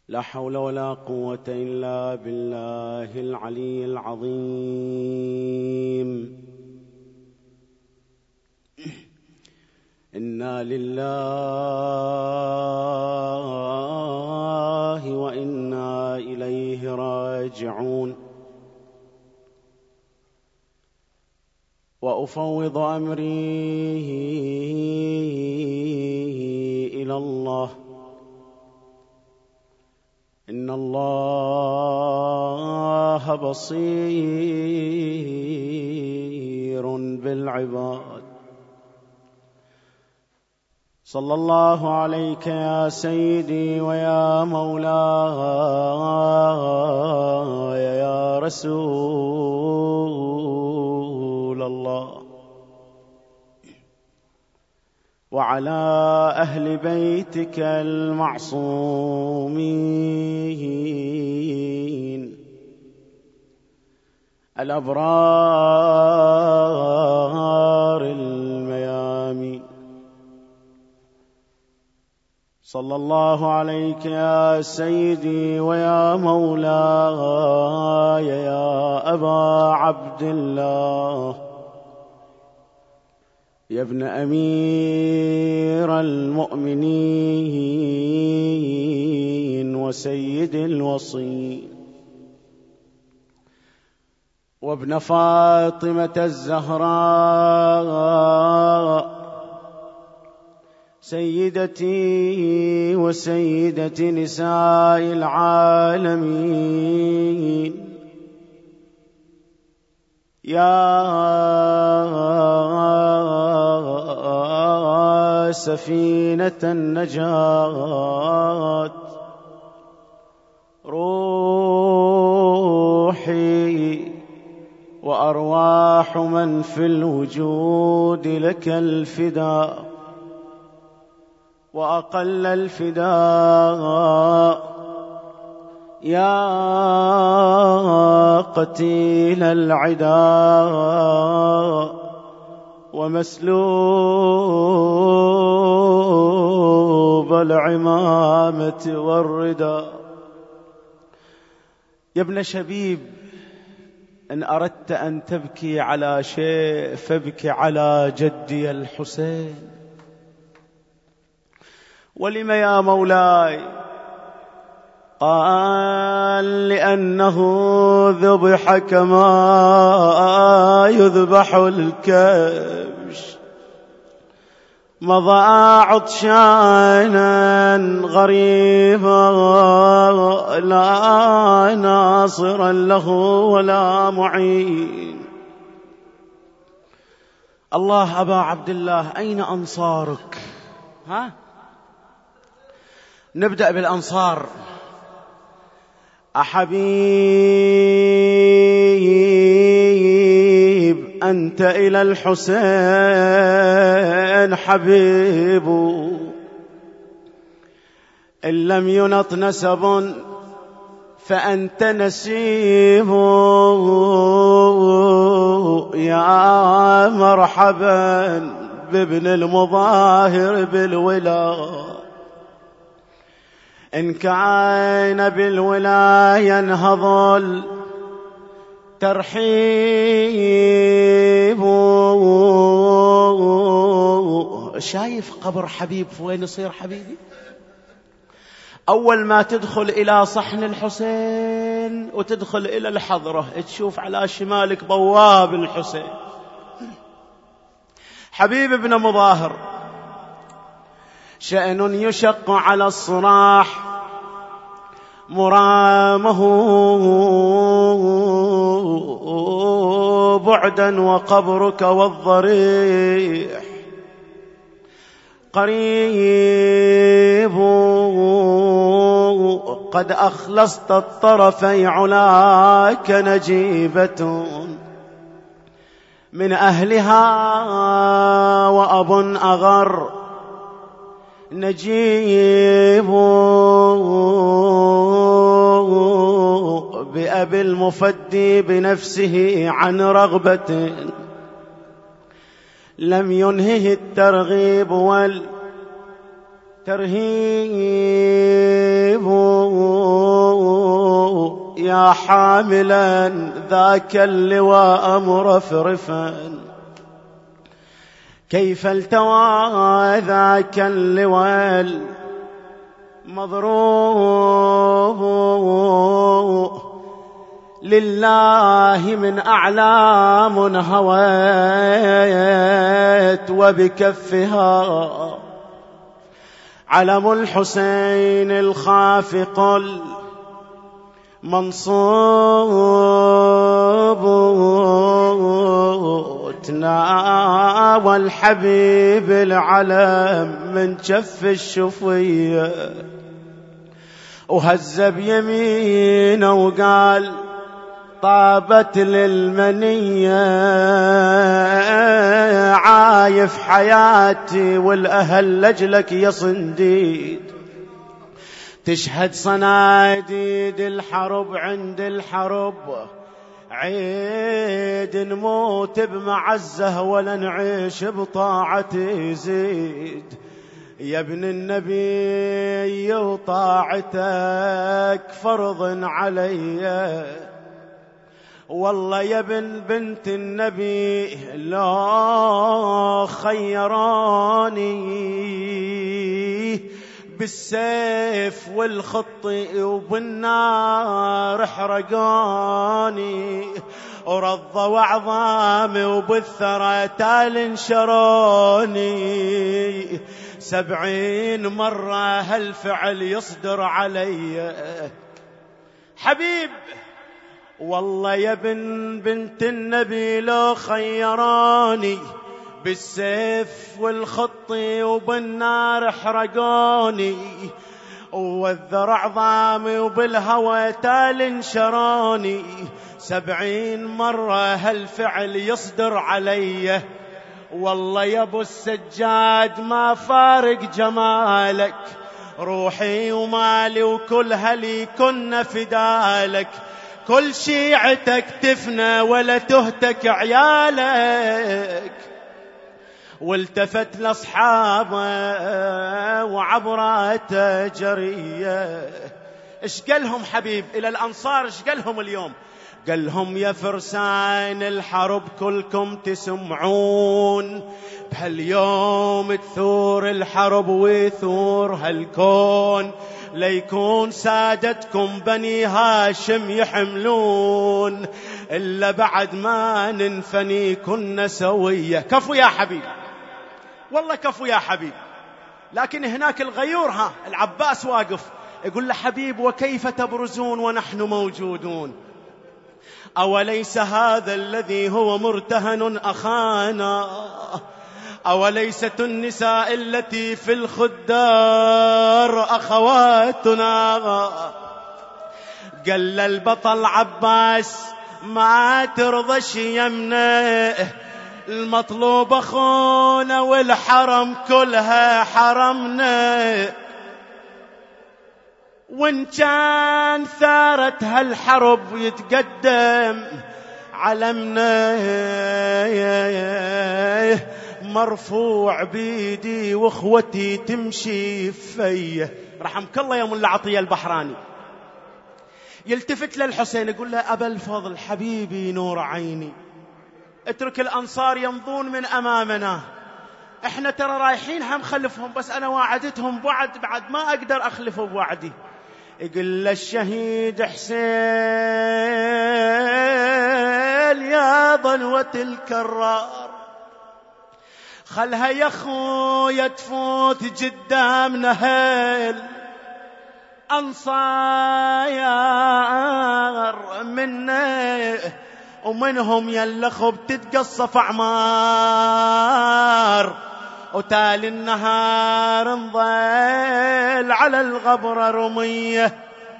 لا حول ولا قوة إلا بالله العلي العظيم. إنا لله وإنا إليه راجعون. وأفوض أمري إلى الله، إن الله بصير بالعباد. صلى الله عليك يا سيدي ويا مولاي يا رسول الله، وعلى أهل بيتك المعصومين الأبرار الميامين. صلى الله عليك يا سيدي ويا مولاي يا أبا عبد الله، يا ابن أمير المؤمنين وسيد الوصي، وابن فاطمة الزهراء سيدتي وسيدة نساء العالمين، يا سفينة النجاة، روحي وأرواح من في الوجود لك الفداء، وأقل الفداء يا قتيل العداء ومسلوب العمامة والرداء. يا ابن شبيب، إن أردت أن تبكي على شيء فابكي على جدي الحسين. ولم يا مولاي؟ قال لأنه ذبح كما يذبح الكبش، مضى عطشانا غريبا لا ناصرا له ولا معين. الله أبا عبد الله، أين أنصارك؟ نبدأ بالأنصار. أحبيب أنت إلى الحسين حبيب، إن لم ينط نسب فأنت نسيب، يا مرحبا بابن المظاهر بالولاء، إن كان بالولاية ينهض الترحيب. شايف قبر حبيب وين يصير حبيبي؟ أول ما تدخل إلى صحن الحسين وتدخل إلى الحضرة تشوف على شمالك بواب الحسين حبيب ابن مظاهر، شأن يشق على الصراح مرامه بعدا، وقبرك والضريح قريب، قد أخلصت الطرفي علاك نجيبة من أهلها، وأب أغر نجيب بأبي المفدي بنفسه عن رغبة لم ينهه الترغيب والترهيب. يا حاملا ذاك اللواء مرفرفا، كيف التوى ذاك اللواء المضروب، لله من أعلام هويت وبكفها علم الحسين الخافق المنصوب، تناول حبيب العلم من جف الشفية، وهز بيمينه وقال طابت للمنية، عايف حياتي والأهل لجلك يا صنديد، تشهد صناديد الحرب عند الحرب، عيد نموت بمعزه ولا نعيش بطاعة يزيد، يا ابن النبي وطاعتك فرض علي، والله يا ابن بنت النبي لا خيراني، بالسيف والخط وبالنار حرقاني، ورضوا عظامي وبالثرى تال انشروني، 70 مرة هالفعل يصدر علي. حبيب والله يا ابن بنت النبي لو خيراني، بالسيف والخط وبالنار حرقوني، والذرع عظامي وبالهوى تال انشروني، 70 مرة هالفعل يصدر علي، والله يا ابو السجاد ما فارق جمالك، روحي ومالي وكل هلي كنا فدالك، كل شيعتك تفنى ولا تهتك عيالك. والتفت لاصحابه وعبراته جريه، ايش قالهم حبيب الى الانصار؟ ايش قالهم اليوم؟ قالهم يا فرسان الحرب كلكم تسمعون، بهاليوم تثور الحرب ويثور هالكون، ليكون سادتكم بني هاشم يحملون، إلا بعد ما ننفني كنا سوية. كفو يا حبيب، والله كفو يا حبيب. لكن هناك الغيور العباس واقف يقول له حبيب وكيف تبرزون ونحن موجودون؟ أوليس هذا الذي هو مرتهن أخانا؟ أوليست النساء التي في الخدار أخواتنا؟ قال البطل عباس ما ترضش يمنه، المطلوب أخونا والحرم كلها حرمنا، وإن كان ثارت هالحرب يتقدم علمنا، مرفوع بيدي واخوتي تمشي فيه. رحمك الله يا ملا عطية البحراني. يلتفت للحسين يقول له أبا الفضل حبيبي نور عيني، اترك الأنصار يمضون من أمامنا، احنا ترى رايحين هم خلفهم، بس أنا واعدتهم بعد ما أقدر أخلف بوعدي. يقول له الشهيد حسين يا ضلوة الكرار، خلها يا خويا تفوت قدامنا هيل أنصار منا، ومنهم يلخب تتقصف أعمار، وتالي النهار نظل على الغبرة رمية.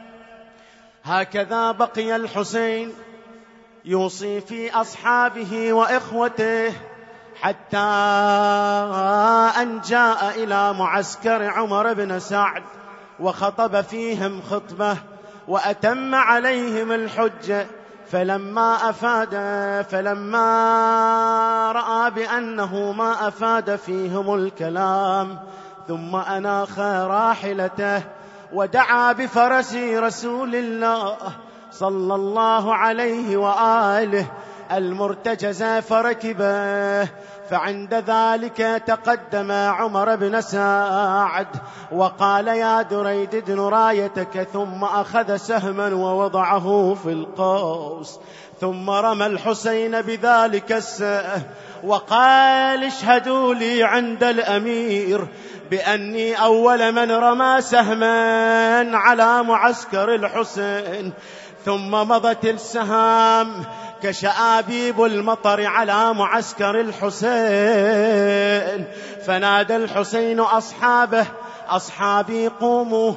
هكذا بقي الحسين يوصي في أصحابه وإخوته، حتى أن جاء إلى معسكر عمر بن سعد وخطب فيهم خطبة وأتم عليهم الحجة، فلما رأى بأنه ما أفاد فيهم الكلام، ثم أناخ راحلته ودعا بفرس رسول الله صلى الله عليه وآله المرتجز فركبه. فعند ذلك تقدم عمر بن سعد وقال: يا دريد ادن رايتك. ثم أخذ سهما ووضعه في القوس، ثم رمى الحسين بذلك السهم وقال: اشهدوا لي عند الأمير بأني أول من رمى سهما على معسكر الحسين. ثم مضت السهام كشآبيب المطر على معسكر الحسين. فنادى الحسين أصحابه: أصحابي قوموا،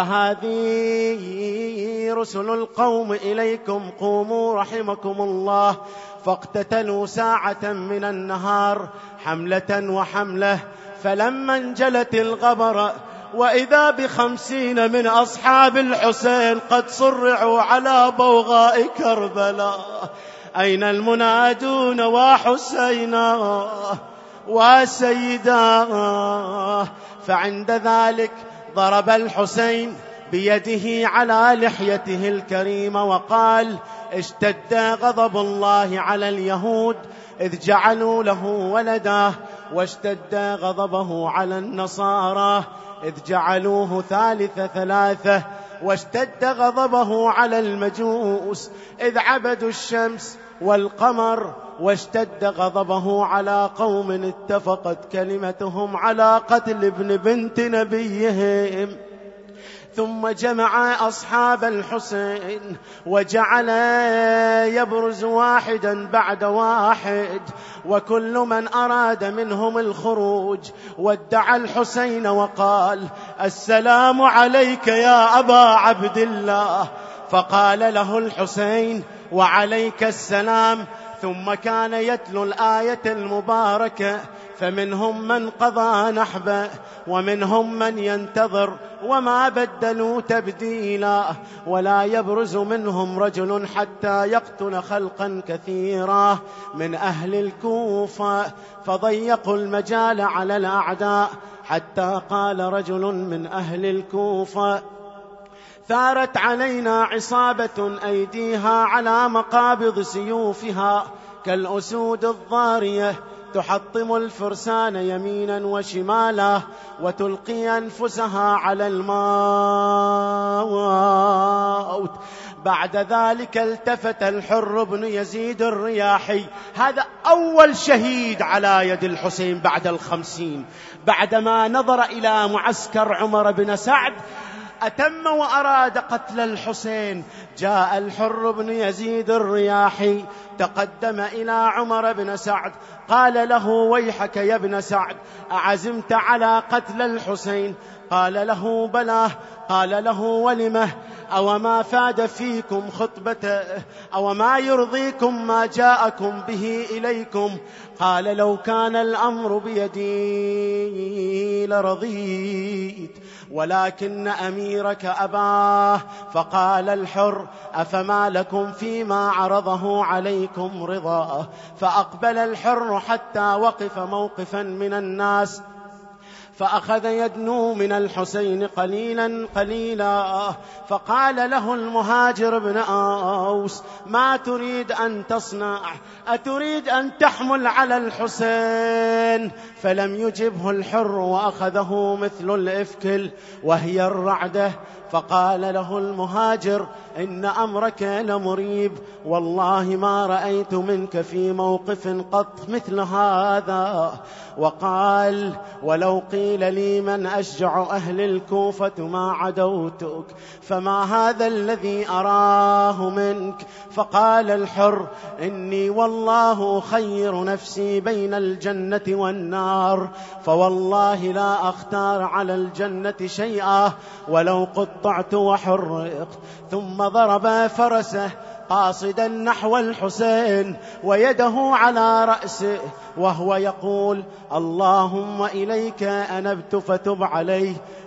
فهذه رسل القوم إليكم، قوموا رحمكم الله. فاقتتلوا ساعة من النهار حملة وحملة. فلما انجلت الغبرة وإذا ب50 من أصحاب الحسين قد صرعوا على بوغاء كربلاء: أين المنادون وحسينا وسيدا؟ فعند ذلك ضرب الحسين بيده على لحيته الكريمة وقال: اشتد غضب الله على اليهود إذ جعلوا له ولدا، واشتد غضبه على النصارى إذ جعلوه ثالث ثلاثة، واشتد غضبه على المجوس إذ عبدوا الشمس والقمر، واشتد غضبه على قوم اتفقت كلمتهم على قتل ابن بنت نبيهم. ثم جمع أصحاب الحسين وجعل يبرز واحدا بعد واحد، وكل من أراد منهم الخروج ودع الحسين وقال: السلام عليك يا أبا عبد الله. فقال له الحسين: وعليك السلام. ثم كان يتلو الآية المباركة: فمنهم من قضى نحبه ومنهم من ينتظر وما بدلوا تبديلا، ولا يبرز منهم رجل حتى يقتل خلقا كثيرا من أهل الكوفة. فضيقوا المجال على الأعداء حتى قال رجل من أهل الكوفة: ثارت علينا عصابة أيديها على مقابض سيوفها كالأسود الضارية، تحطم الفرسان يمينا وشمالا وتلقي أنفسها على الموت. بعد ذلك التفت الحر بن يزيد الرياحي، هذا أول شهيد على يد الحسين بعد 50، بعدما نظر إلى معسكر عمر بن سعد أتم وأراد قتل الحسين. جاء الحر بن يزيد الرياحي تقدم إلى عمر بن سعد قال له: ويحك يا ابن سعد، أعزمت على قتل الحسين؟ قال له: بلى. قال له: ولمه؟ أو ما فاد فيكم خطبته؟ أو ما يرضيكم ما جاءكم به إليكم؟ قال: لو كان الأمر بيدي لرضيت، ولكن أميرك أباه. فقال الحر: أفما لكم فيما عرضه عليكم رضاه؟ فأقبل الحر حتى وقف موقفا من الناس، فأخذ يدنو من الحسين قليلا قليلا. فقال له المهاجر بن أوس: ما تريد أن تصنع؟ أتريد أن تحمل على الحسين؟ فلم يجبه الحر وأخذه مثل الإفكل وهي الرعدة. فقال له المهاجر: إن أمرك لمريب، والله ما رأيت منك في موقف قط مثل هذا. وقال: ولو قيل لي من أشجع أهل الكوفة ما عدوتك، فما هذا الذي أراه منك؟ فقال الحر: إني والله خير نفسي بين الجنة والنار، فوالله لا أختار على الجنة شيئا ولو قطعت وحرقت. ثم ضرب فرسه قاصدا نحو الحسين ويده على رأسه وهو يقول: اللهم إليك أنبت فتب عليه،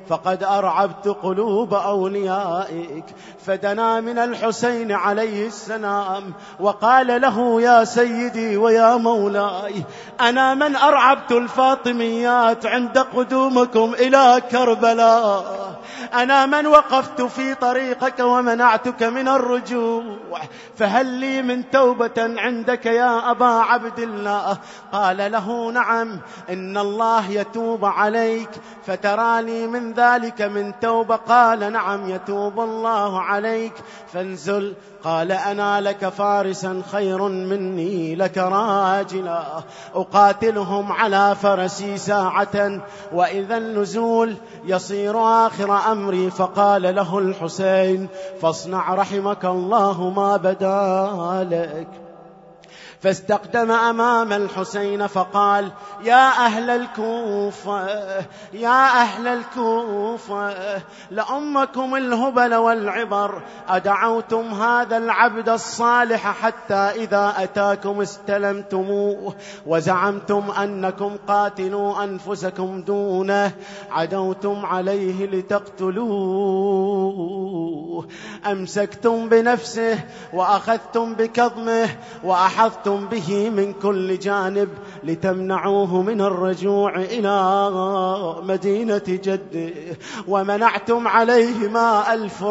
فقد أرعبت قلوب أوليائك. فدنا من الحسين عليه السلام وقال له: يا سيدي ويا مولاي، أنا من أرعبت الفاطميات عند قدومكم إلى كربلاء، أنا من وقفت في طريقك ومنعتك من الرجوع، فهل لي من توبة عندك يا أبا عبد الله؟ قال له: نعم، إن الله يتوب عليك، فتراني من ذلك من توبة؟ قال: نعم، يتوب الله عليك، فانزل. قال: أنا لك فارسا خير مني لك راجلا، أقاتلهم على فرسي ساعة، وإذا النزول يصير آخر أمري. فقال له الحسين: فاصنع رحمك الله ما بدا لك. فاستقدم أمام الحسين فقال: يا أهل الكوفة، يا أهل الكوفة، لأمكم الهبل والعبر، أدعوتم هذا العبد الصالح حتى إذا أتاكم استلمتموه، وزعمتم أنكم قاتلوا أنفسكم دونه، عدوتم عليه لتقتلوه، أمسكتم بنفسه وأخذتم بكظمه وأحطتم به من كل جانب لتمنعوه من الرجوع إلى مدينة جده، ومنعتم عليه ماء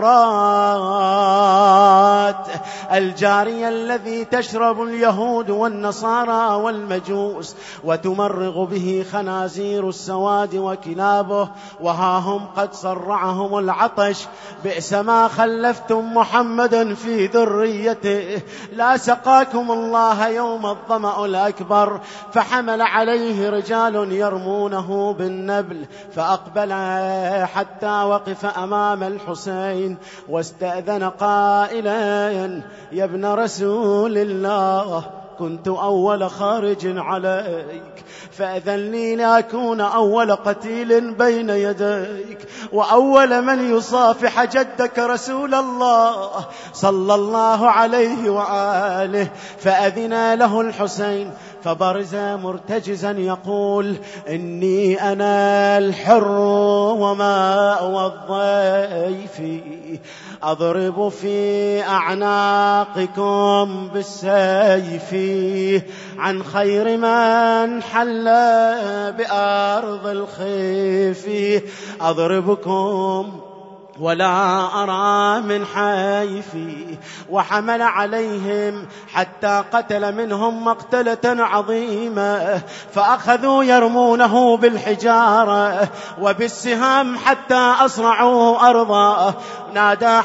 الفرات الجاري الذي تشرب اليهود والنصارى والمجوس وتمرغ به خنازير السواد وكلابه، وها هم قد صرعهم العطش. بئس ما خلفتم محمدا في ذريته، لا سقاكم الله يوم الظمأ الأكبر. فحمل عليه رجال يرمونه بالنبل، فأقبل حتى وقف أمام الحسين واستأذن قائلا: يا ابن رسول الله، كنت أول خارج عليك، فأذن لي لأكون أول قتيل بين يديك، وأول من يصافح جدك رسول الله صلى الله عليه وآله. فأذن له الحسين فبرز مرتجزا يقول: إني أنا الحر وماء الضيف، أضرب في أعناقكم بالسيف، عن خير من حل بأرض الخيف، أضربكم ولا أرى من حيفي. وحمل عليهم حتى قتل منهم مقتلة عظيمة، فأخذوا يرمونه بالحجارة وبالسهام حتى أصرعوه أرضا. نادى: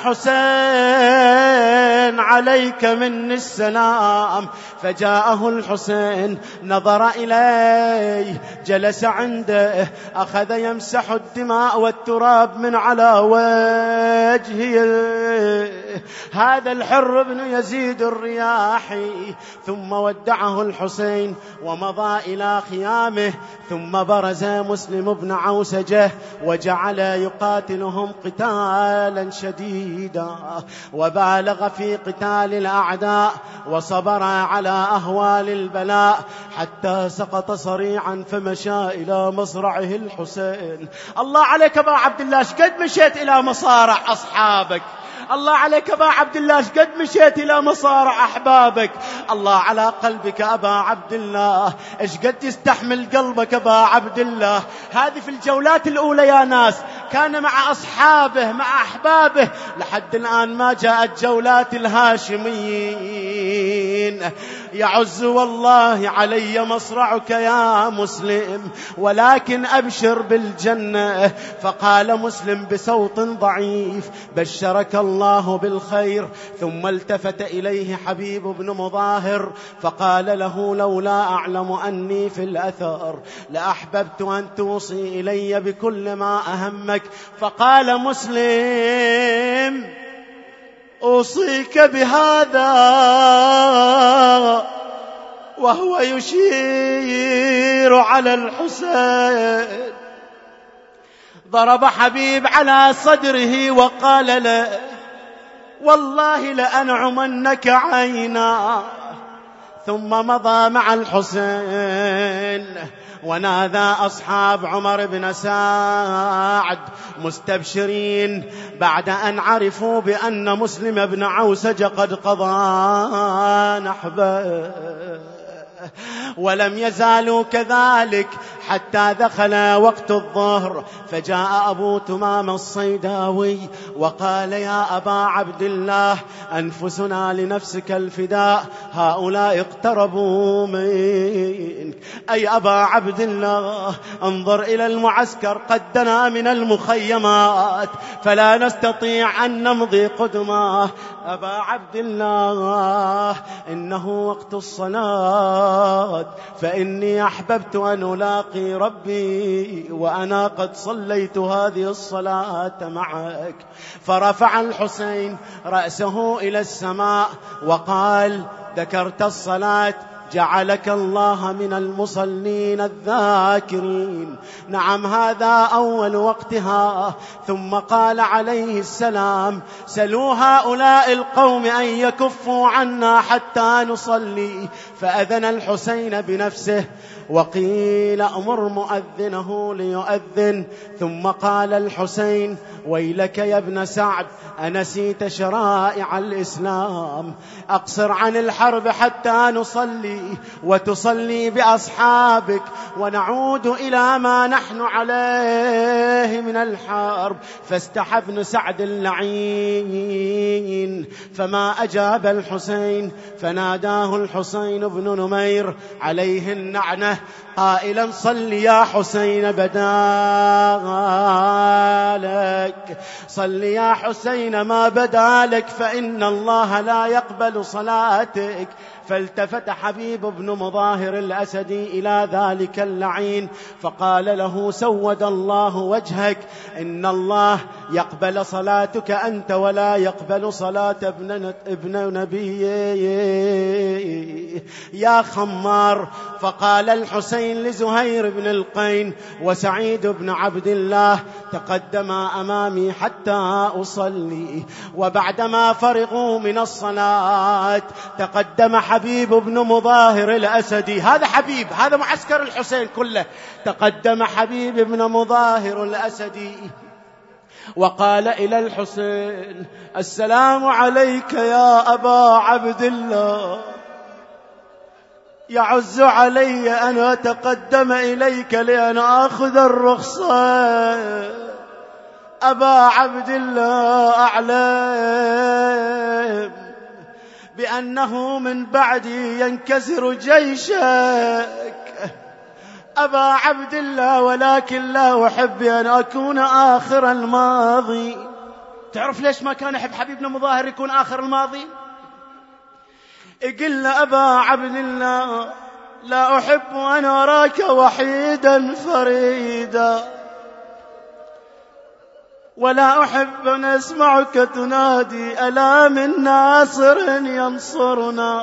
حسين عليك مني السلام. فجاءه الحسين، نظر إليه، جلس عنده، أخذ يمسح الدماء والتراب من على وجهه. هذا الحر بن يزيد الرياحي. ثم ودعه الحسين ومضى إلى خيامه. ثم برز مسلم بن عوسجة وجعل يقاتلهم قتالا شديدا، وبالغ في قتال الأعداء وصبر على أهوال البلاء حتى سقط صريعا فمشى إلى مصرعه الحسين. الله عليك أبا عبد الله، شقد مشيت إلى مصارع أصحابك؟ الله عليك أبا عبد الله، شقد مشيت إلى مصارع أحبابك؟ الله على قلبك أبا عبد الله، شقد يستحمل قلبك أبا عبد الله؟ هذه في الجولات الأولى يا ناس، كان مع أصحابه مع أحبابه، لحد الآن ما جاءت جولات الهاشميين. يعز والله علي مصرعك يا مسلم، ولكن أبشر بالجنة. فقال مسلم بصوت ضعيف: بشرك الله بالخير. ثم التفت إليه حبيب بن مظاهر فقال له: لولا أعلم أني في الأثر لأحببت أن توصي إلي بكل ما أهمك. فقال مسلم: أوصيك بهذا، وهو يشير على الحسين. ضرب حبيب على صدره وقال له: والله لأنعمنك عينا ثم مضى مع الحسين ونادى أصحاب عمر بن سعد مستبشرين بعد أن عرفوا بأن مسلم بن عوسج قد قضى نحبه، ولم يزالوا كذلك حتى دخل وقت الظهر. فجاء أبو تمام الصيداوي وقال يا أبا عبد الله أنفسنا لنفسك الفداء، هؤلاء اقتربوا منك. أي أبا عبد الله انظر إلى المعسكر قد دنا من المخيمات فلا نستطيع أن نمضي قدماه. أبا عبد الله إنه وقت الصلاة فإني أحببت أن ألاقي ربي وأنا قد صليت هذه الصلاة معك. فرفع الحسين رأسه إلى السماء وقال ذكرت الصلاة جعلك الله من المصلين الذاكرين. نعم هذا أول وقتها. ثم قال عليه السلام سلوا هؤلاء القوم أن يكفوا عنا حتى نصلي. فأذن الحسين بنفسه وقيل أمر مؤذنه ليؤذن. ثم قال الحسين ويلك يا ابن سعد أنسيت شرائع الإسلام؟ أقصر عن الحرب حتى نصلي وتصلي بأصحابك ونعود إلى ما نحن عليه من الحرب. فاستحى ابن سعد اللعين فما أجاب الحسين. فناداه الحسين بن نمير عليه النعنة قائلا صل يا حسين بدالك، صل يا حسين ما بدالك فإن الله لا يقبل صلاتك. فالتفت حبيب بن مظاهر الأسدي إلى ذلك اللعين فقال له سود الله وجهك، إن الله يقبل صلاتك أنت ولا يقبل صلاة ابن نبي يا خمار. فقال الحسين لزهير بن القين وسعيد بن عبد الله تقدما أمامي حتى أصلي. وبعدما فرغوا من الصلاة تقدم حبيب بن مظاهر الأسدي، هذا حبيب، هذا معسكر الحسين كله، تقدم حبيب بن مظاهر الأسدي وقال إلى الحسين السلام عليك يا أبا عبد الله، يعز علي أن أتقدم إليك لأن أخذ الرخصة. أبا عبد الله أعلم بأنه من بعدي ينكسر جيشك أبا عبد الله، ولكن لا أحب أن أكون آخر الماضي. تعرف ليش ما كان يحب حبيبنا مظاهر يكون آخر الماضي؟ قل أبا عبد الله لا أحب أن أراك وحيدا فريدا، ولا أحب أن أسمعك تنادي ألا من ناصر ينصرنا.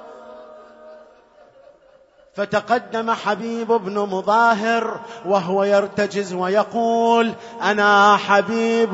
فتقدم حبيب بن مظاهر وهو يرتجز ويقول أنا حبيب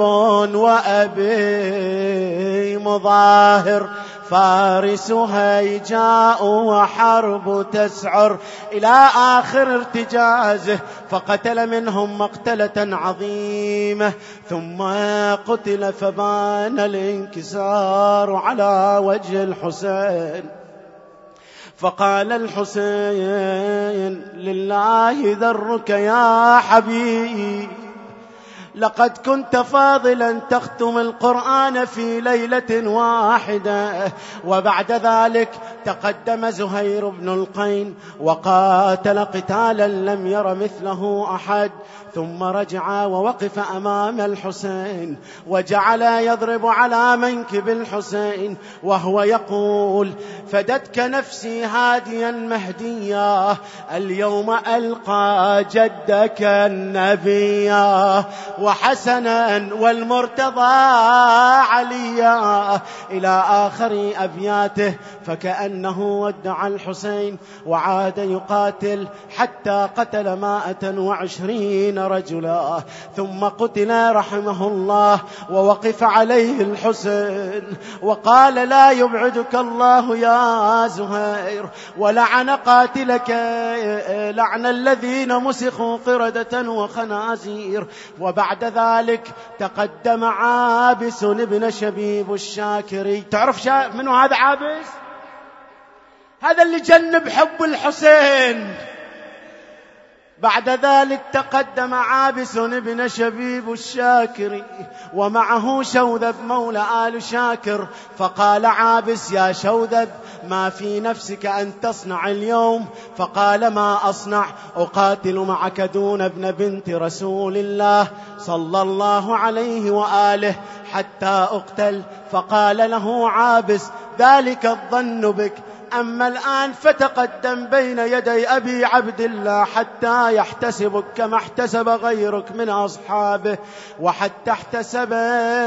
وأبي مظاهر فارس هيجاء وحرب تسعر، إلى آخر ارتجازه. فقتل منهم مقتلة عظيمة ثم قتل فبان الانكسار على وجه الحسين. فقال الحسين لله ذرك يا حبيب، لقد كنت فاضلا تختم القرآن في ليلة واحدة. وبعد ذلك تقدم زهير بن القين وقاتل قتالا لم ير مثله أحد، ثم رجع ووقف أمام الحسين وجعل يضرب على منكب الحسين وهو يقول فدتك نفسي هاديا مهديا، اليوم ألقى جدك النبيا وحسنا والمرتضى عليا، إلى آخر أبياته، فكأنه ودع الحسين وعاد يقاتل حتى قتل 120 رجلا، ثم قتل رحمه الله. ووقف عليه الحسين وقال: لا يبعدك الله يا زهير، ولعن قاتلك لعن الذين مسخوا قردة وخنازير. وبعد ذلك تقدم عابس بن شبيب الشاكري. تعرف منو هذا عابس؟ هذا اللي جنب حب الحسين. بعد ذلك تقدم عابس بن شبيب الشاكري ومعه شوذب مولى آل شاكر، فقال عابس: يا شوذب، ما في نفسك أن تصنع اليوم؟ فقال: ما أصنع؟ أقاتل معك دون ابن بنت رسول الله صلى الله عليه وآله حتى أقتل. فقال له عابس: ذلك الظن بك، أما الآن فتقدم بين يدي أبي عبد الله حتى يحتسبك كما احتسب غيرك من أصحابه، وحتى احتسبك.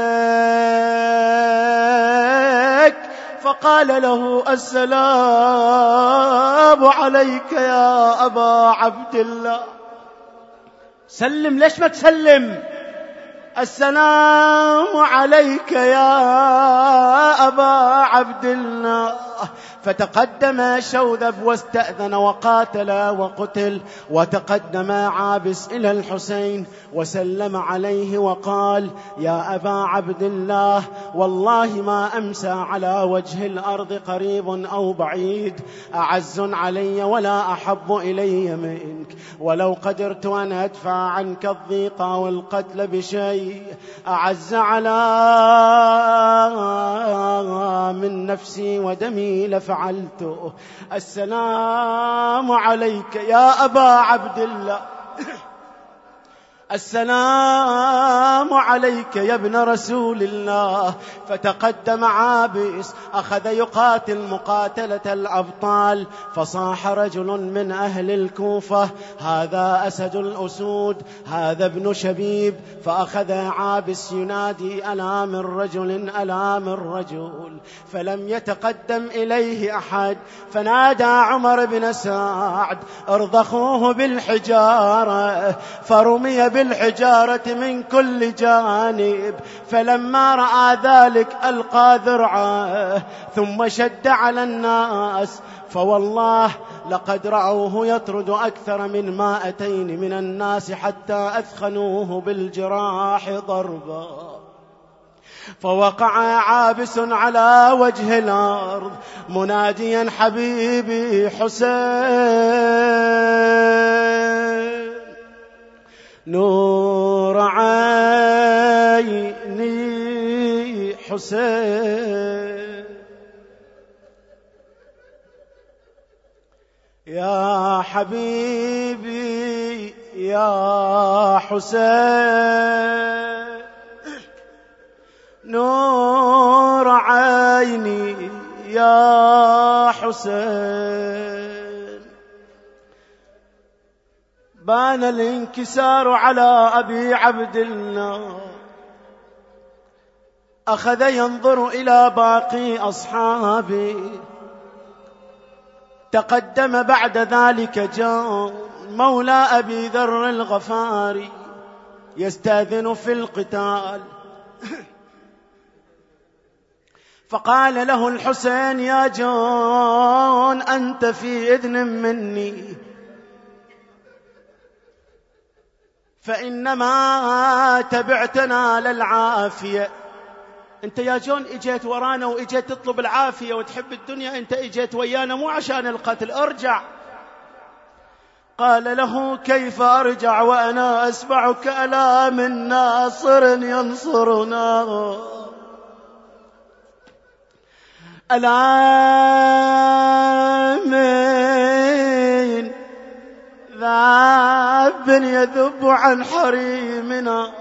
فقال له: السلام عليك يا أبا عبد الله. سلم، ليش ما تسلم؟ السلام عليك يا أبا عبد الله. فتقدم شوذب واستأذن وقاتل وقتل. وتقدم عابس إلى الحسين وسلم عليه وقال: يا أبا عبد الله، والله ما أمسى على وجه الأرض قريب أو بعيد أعز علي ولا أحب إلي منك، ولو قدرت أن أدفع عنك الضيق والقتل بشيء أعز على من نفسي ودمي لفعلته. السلام عليك يا أبا عبد الله، السلام عليك يا ابن رسول الله. فتقدم عابس أخذ يقاتل مقاتلة الأبطال، فصاح رجل من أهل الكوفة: هذا أسد الأسود، هذا ابن شبيب. فأخذ عابس ينادي: ألا من رجل، ألا من رجل، فلم يتقدم إليه أحد. فنادى عمر بن سعد: ارضخوه بالحجارة، فرمي بالحجارة من كل جانب. فلما رأى ذلك ألقى ذرعه ثم شد على الناس، فوالله لقد رأوه يطرد أكثر من 200 من الناس حتى أثخنوه بالجراح ضربا. فوقع عابس على وجه الأرض مناديا: حبيبي حسين، نور عيني حسين، يا حبيبي يا حسين، نور عيني يا حسين. بان الانكسار على أبي عبد الله، أخذ ينظر إلى باقي أصحابه. تقدم بعد ذلك جاء مولى أبي ذر الغفاري يستأذن في القتال، فقال له الحسين: يا جون، أنت في إذن مني، فإنما تبعتنا للعافية. أنت يا جون إجيت ورانا وإجيت تطلب العافية وتحب الدنيا، أنت إجيت ويانا مو عشان القتل، ارجع. قال له: كيف أرجع وأنا أسمع كلام ناصر ينصرنا؟ الآمين ذاب يذب عن حريمنا.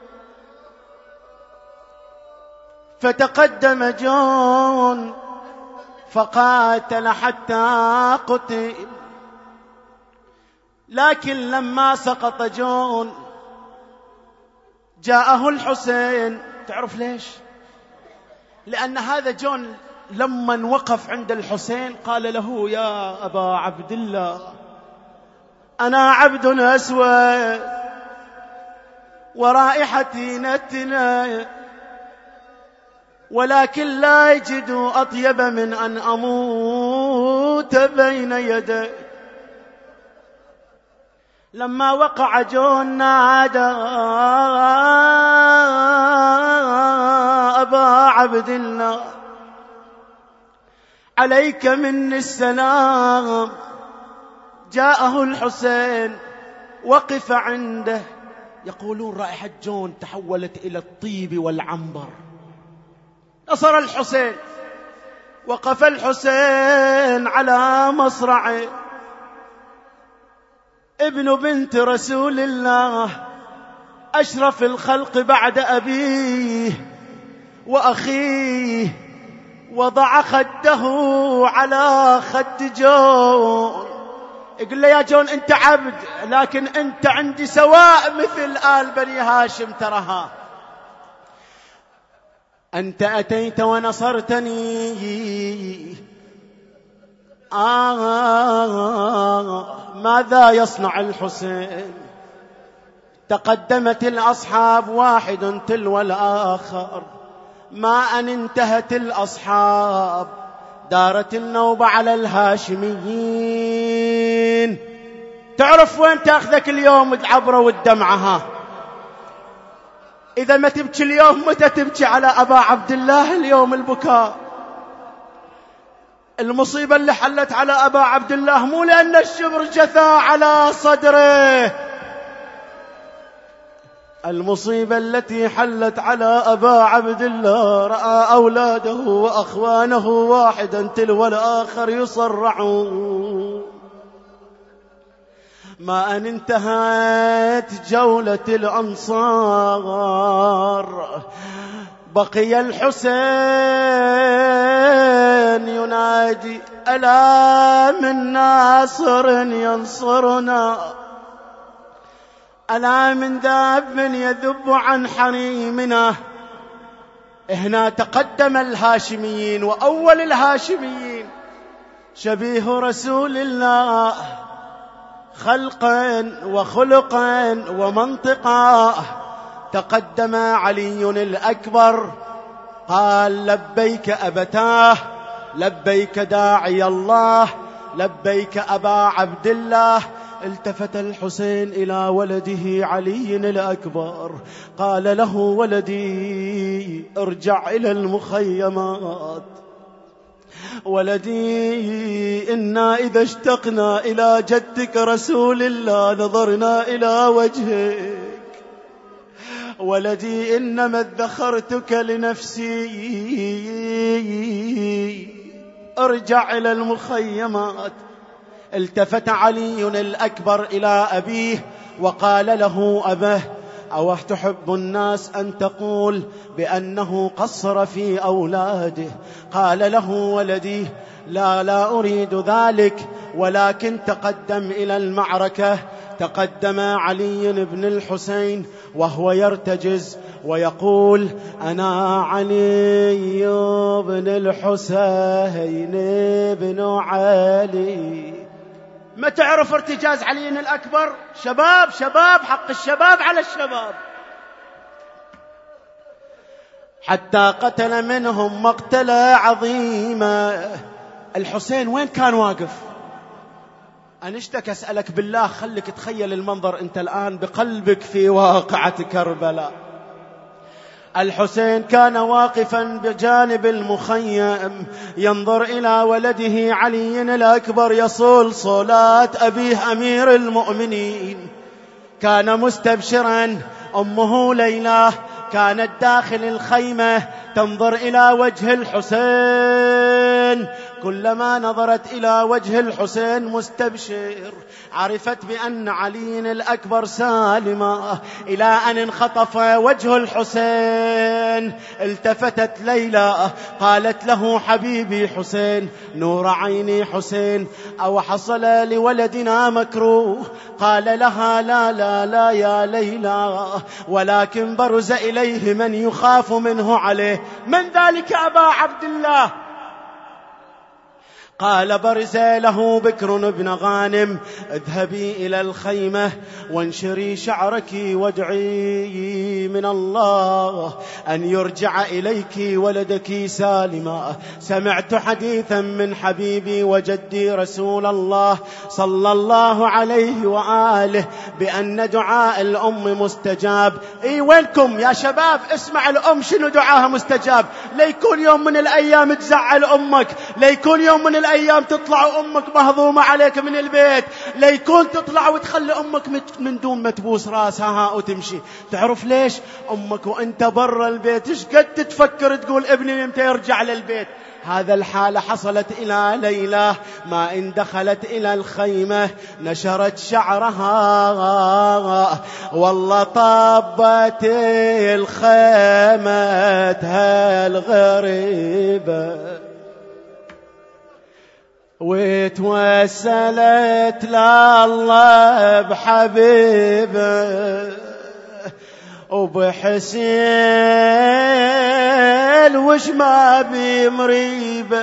فتقدم جون فقاتل حتى قتل. لكن لما سقط جون جاءه الحسين. تعرف ليش؟ لأن هذا جون لما وقف عند الحسين قال له: يا أبا عبد الله، أنا عبد أسود ورائحتي نتنة، ولكن لا يجد أطيب من أن أموت بين يديك. لما وقع جون نادى: أبا عبد الله، عليك مني السلام. جاءه الحسين وقف عنده. يقولون رائحة جون تحولت إلى الطيب والعنبر. نصر الحسين، وقف الحسين على مصرعه، ابن بنت رسول الله، أشرف الخلق بعد أبيه وأخيه، وضع خده على خد جون. يقول له: يا جون، أنت عبد، لكن أنت عندي سواء مثل آل بني هاشم ترها. أنت أتيت ونصرتني، ماذا يصنع الحسين؟ تقدمت الأصحاب واحد تلو الآخر، ما أن انتهت الأصحاب دارت النوبة على الهاشميين. تعرف وين تأخذك اليوم العبرة والدمعة؟ إذا ما تبكي اليوم متى تبكي على أبا عبد الله؟ اليوم البكاء. المصيبة اللي حلت على أبا عبد الله مو لأن الشبر جثى على صدره، المصيبة التي حلت على أبا عبد الله رأى أولاده وأخوانه واحدا تلو الآخر يصرعون. ما أن انتهت جولة الأنصار بقي الحسين ينادي: ألا من ناصر ينصرنا، ألا من ذاب يذب عن حريمنا. هنا تقدم الهاشميين، وأول الهاشميين شبيه رسول الله خلقا وخلقا ومنطقا. تقدم علي الأكبر قال: لبيك أبتاه، لبيك داعي الله، لبيك أبا عبد الله. التفت الحسين إلى ولده علي الأكبر قال له: ولدي ارجع إلى المخيمات، ولدي إنا إذا اشتقنا إلى جدك رسول الله نظرنا إلى وجهك، ولدي إنما ادخرتك لنفسي، ارجع إلى المخيمات. التفت علي الأكبر إلى أبيه وقال له: أباه، أو تحب الناس أن تقول بأنه قصر في أولاده؟ قال له: ولدي لا أريد ذلك، ولكن تقدم إلى المعركة. تقدم علي بن الحسين وهو يرتجز ويقول: أنا علي بن الحسين بن علي. ما تعرف ارتجاز علي الأكبر؟ شباب شباب، حق الشباب على الشباب. حتى قتل منهم مقتلة عظيمة. الحسين وين كان واقف؟ أنشتك أسألك بالله، خلك تخيل المنظر أنت الآن بقلبك في واقعة كربلاء. الحسين كان واقفا بجانب المخيم ينظر إلى ولده علي الأكبر يصول صلاة أبيه أمير المؤمنين. كان مستبشرا. أمه ليلى كانت داخل الخيمة تنظر إلى وجه الحسين، كلما نظرت إلى وجه الحسين مستبشر عرفت بأن علي الأكبر سالما، إلى أن انخطف وجه الحسين التفتت ليلى قالت له حبيبي حسين نور عيني حسين أو حصل لولدنا مكروه؟ قال لها لا لا لا يا ليلى، ولكن برز إليه من يخاف منه عليه. من ذلك أبا عبد الله؟ قال برز له بكر بن غانم اذهبي إلى الخيمة وانشري شعرك وادعي من الله أن يرجع إليك ولدك سالما. سمعت حديثا من حبيبي وجدي رسول الله صلى الله عليه وآله بأن دعاء الأم مستجاب. وينكم يا شباب؟ اسمع الأم شنو دعاها مستجاب. ليكون يوم من الأيام تزعل أمك، ليكون يوم من الأيام تطلع أمك مهضومة عليك من البيت، ليكون تطلع وتخلي أمك من دون ما تبوس راسها وتمشي. تعرف ليش؟ أمك وأنت برا البيت إيش قد تتفكر تقول ابني متى يرجع للبيت. هذا الحالة حصلت إلى ليلى، ما إن دخلت إلى الخيمة نشرت شعرها والله طابت الخيمة هالغريبة وتوسلت لله بحبيبه وبحسين وش ما بمريبه.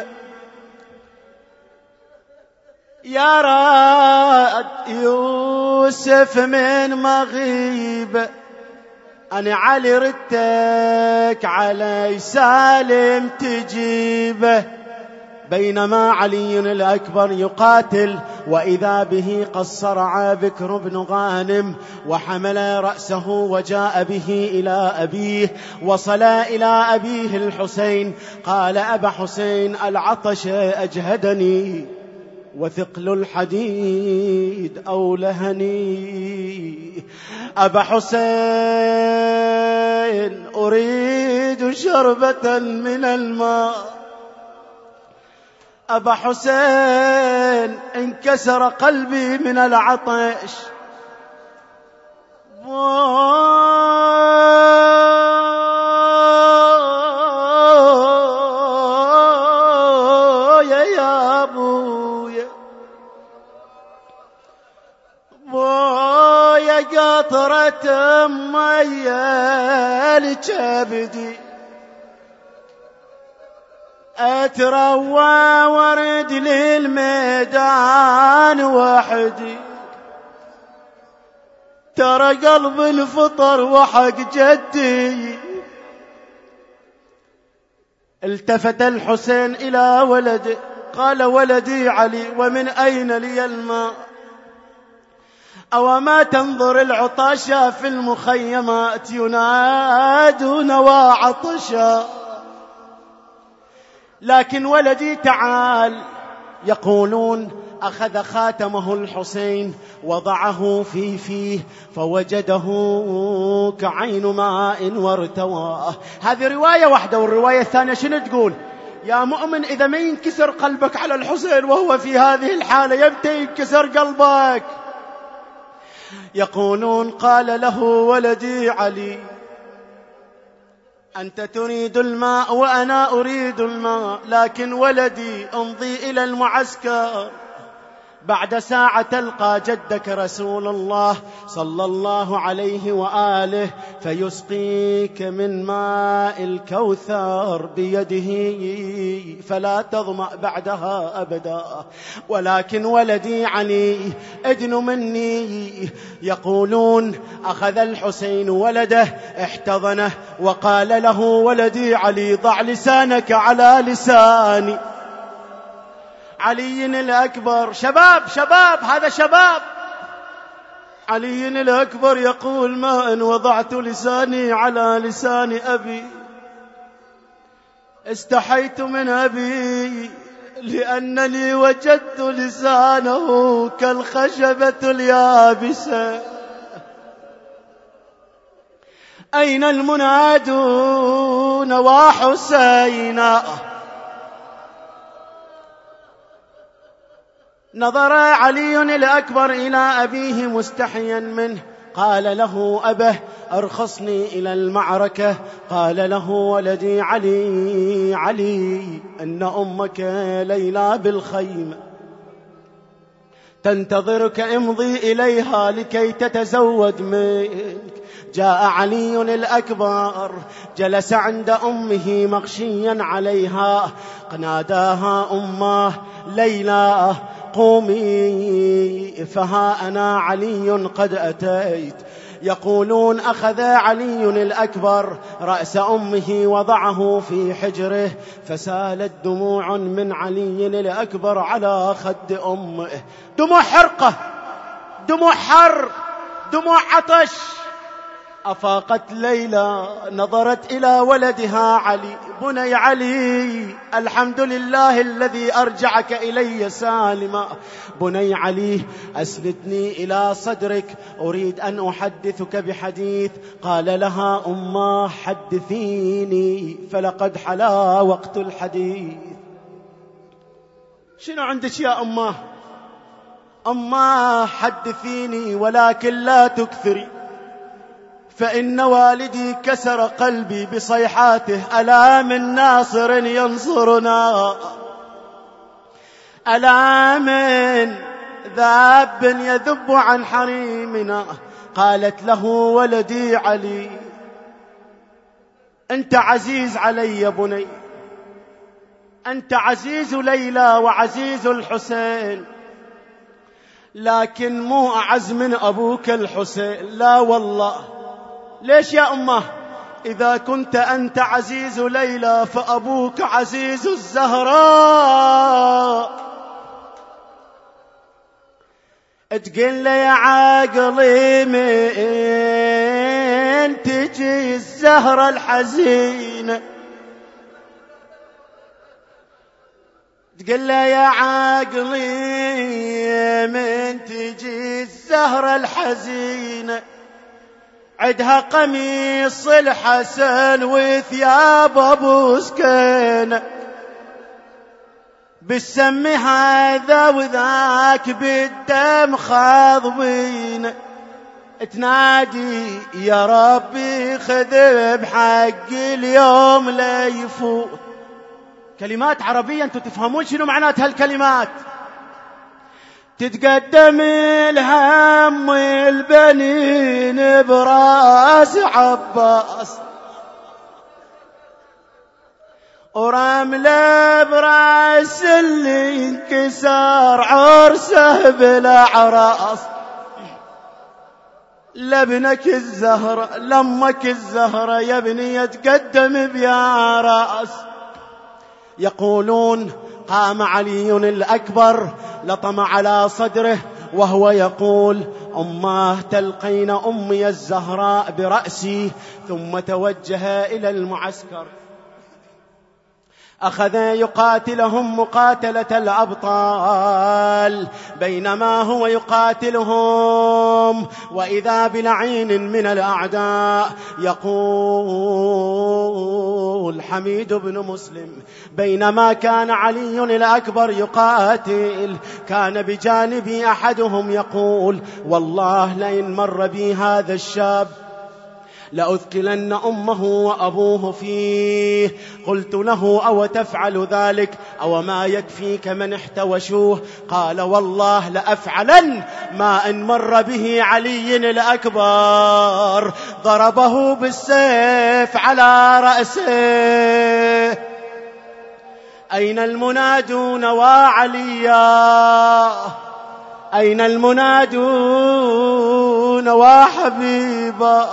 يا راد يوسف من مغيبه أنا علي ردتك علي سالم تجيبه. بينما علي الأكبر يقاتل وإذا به قد صرع بكر بن غانم وحمل رأسه وجاء به إلى أبيه. وصل إلى أبيه الحسين قال أبا حسين العطش أجهدني وثقل الحديد أولهني. أبا حسين أريد شربة من الماء. أبا حسين انكسر قلبي من العطش. يا أبويا بويا قطرة مية لكبدي أتروى ورد للميدان وحدي. ترى قلب الفطر وحق جدي. التفت الحسين إلى ولده قال ولدي علي ومن أين لي الماء؟ أو ما تنظر العطاشا في المخيمات ينادون وعطشا. لكن ولدي تعال. يقولون أخذ خاتمه الحسين وضعه في فيه فوجده كعين ماء وارتواه. هذه رواية واحدة. والرواية الثانية شنو تقول؟ يا مؤمن إذا ما ينكسر قلبك على الحسين وهو في هذه الحالة يمتى ينكسر قلبك؟ يقولون قال له ولدي علي أنت تريد الماء وأنا أريد الماء، لكن ولدي امضي إلى المعسكر بعد ساعة تلقى جدك رسول الله صلى الله عليه وآله فيسقيك من ماء الكوثر بيده فلا تظمأ بعدها أبدا. ولكن ولدي علي ادن مني. يقولون أخذ الحسين ولده احتضنه وقال له ولدي علي ضع لسانك على لساني. علي الأكبر شباب شباب هذا شباب. علي الأكبر يقول ما إن وضعت لساني على لسان أبي استحيت من أبي لأنني وجدت لسانه كالخشبة اليابسة. أين المنادون وحسينا؟ نظر علي الأكبر إلى أبيه مستحيا منه، قال له: أبه أرخصني إلى المعركة. قال له: ولدي علي أن أمك ليلى بالخيمة تنتظرك، امضي إليها لكي تتزوج منك. جاء علي الأكبر جلس عند أمه مغشيا عليها، ناداها: أماه ليلى قومي، فها أنا علي قد أتيت. يقولون أخذ علي الأكبر رأس أمه وضعه في حجره، فسالت دموع من علي الأكبر على خد أمه، دموع حرقة، دموع حر، دموع عطش. أفاقت ليلى، نظرت إلى ولدها علي: بني علي، الحمد لله الذي أرجعك إلي سالما. بني علي، أسندني إلى صدرك، أريد أن أحدثك بحديث. قال لها: أماه حدثيني، فلقد حلا وقت الحديث. شنو عندك يا أماه؟ أماه حدثيني، ولكن لا تكثري، فإن والدي كسر قلبي بصيحاته: ألا من ناصر ينصرنا، ألا من ذاب يذب عن حريمنا. قالت له: ولدي علي، أنت عزيز علي يا بني، أنت عزيز ليلى وعزيز الحسين، لكن مو أعز من أبوك الحسين، لا والله. ليش يا أمه؟ إذا كنت أنت عزيز ليلى فأبوك عزيز الزهراء. تقل لي يا عقلي من تجي الزهرة الحزينة، تقل لي يا عقلي من تجي الزهرة الحزينة، عدها قميص الحسن وثياب أبو سكينة، بالسم هذا وذاك بالدم خاضبين، تنادي يا ربي خذ بحق اليوم لا يفوت. كلمات عربية أنتم تفهمون شنو معنات هالكلمات. تتقدم الهم والبنين براس عباس، ورملة براس اللي انكسر عرسه بالأعراس. لابنك الزهرة لمك الزهرة يا ابني يتقدم بيا راس. يقولون قام علي الأكبر لطم على صدره وهو يقول: أماه تلقين أمي الزهراء برأسي. ثم توجه إلى المعسكر، أخذ يقاتلهم مقاتلة الأبطال. بينما هو يقاتلهم وإذا بلعين من الأعداء. يقول حميد بن مسلم: بينما كان علي الأكبر يقاتل كان بجانبي أحدهم يقول: والله لئن مر بي هذا الشاب لأثقلن أمه وأبوه فيه. قلت له: أو تفعل ذلك؟ أو ما يكفيك من احتوشوه؟ قال: والله لأفعلن ما إن مر به علي الأكبر ضربه بالسيف على رأسه. أين المنادون وعليا؟ أين المنادون وحبيبا؟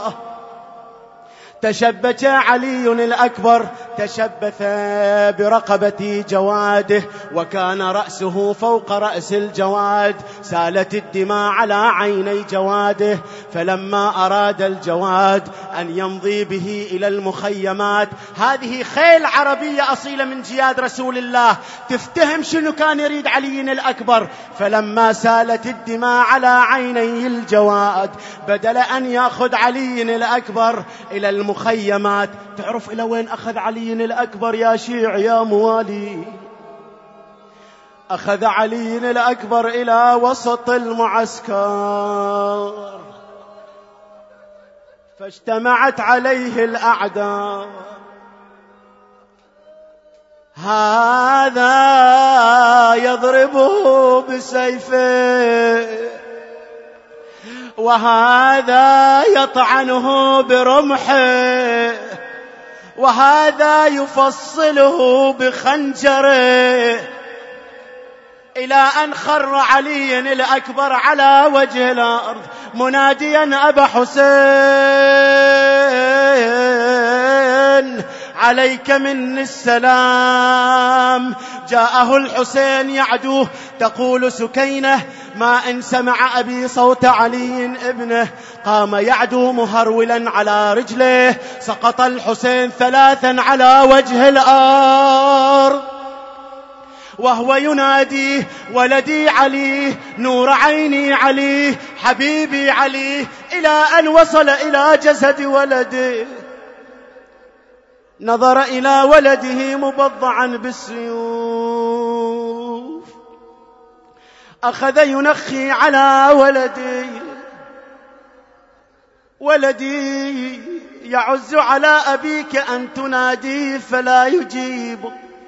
تشبث علي الأكبر، تشبث برقبة جواده، وكان رأسه فوق رأس الجواد. سالت الدماء على عيني جواده. فلما أراد الجواد أن يمضي به إلى المخيمات، هذه خيل عربية أصيلة من جياد رسول الله تفتهم شنو كان يريد علي الأكبر. فلما سالت الدماء على عيني الجواد، بدل أن يأخذ علي الأكبر إلى المخيمات. تعرف إلى وين أخذ علي الأكبر يا شيع يا موالي؟ أخذ علي الأكبر إلى وسط المعسكر، فاجتمعت عليه الأعداء. هذا يضربه بسيفه، وهذا يطعنه برمحه، وهذا يفصله بخنجره، إلى أن خر علي الأكبر على وجه الأرض مناديا أبا حسين عليك مني السلام. جاءه الحسين يعدوه. تقول سكينة: ما إن سمع أبي صوت علي ابنه قام يعدو مهرولا على رجله. سقط الحسين 3 على وجه الأرض وهو ينادي: ولدي علي، نور عيني علي، حبيبي علي، إلى أن وصل إلى جسد ولده. نظر إلى ولده مبضعا بالسيوف، أخذ ينخي على ولدي: ولدي يعز على أبيك أن تناديه فلا يجيبك،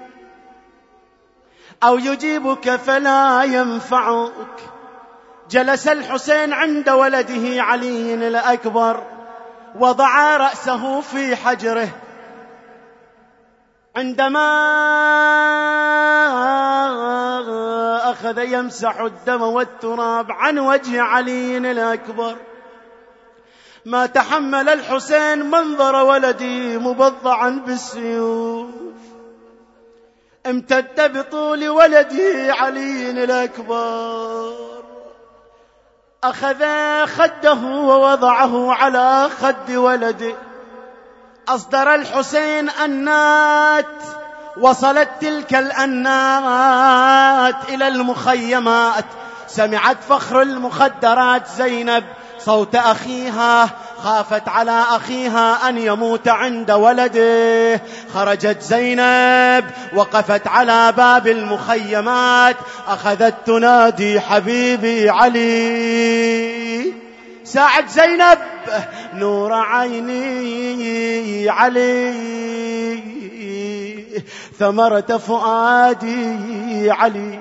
أو يجيبك فلا ينفعك. جلس الحسين عند ولده علي الأكبر، وضع رأسه في حجره. عندما أخذ يمسح الدم والتراب عن وجه علي الأكبر، ما تحمل الحسين منظر ولدي مبضعا بالسيوف. امتد بطول ولده علي الأكبر، أخذ خده ووضعه على خد ولده. أصدر الحسين أنات، وصلت تلك الأنات إلى المخيمات. سمعت فخر المخدرات زينب صوت أخيها، خافت على أخيها أن يموت عند ولده. خرجت زينب، وقفت على باب المخيمات، أخذت تنادي: حبيبي علي. ساعد زينب: نور عيني علي، ثمرة فؤادي علي.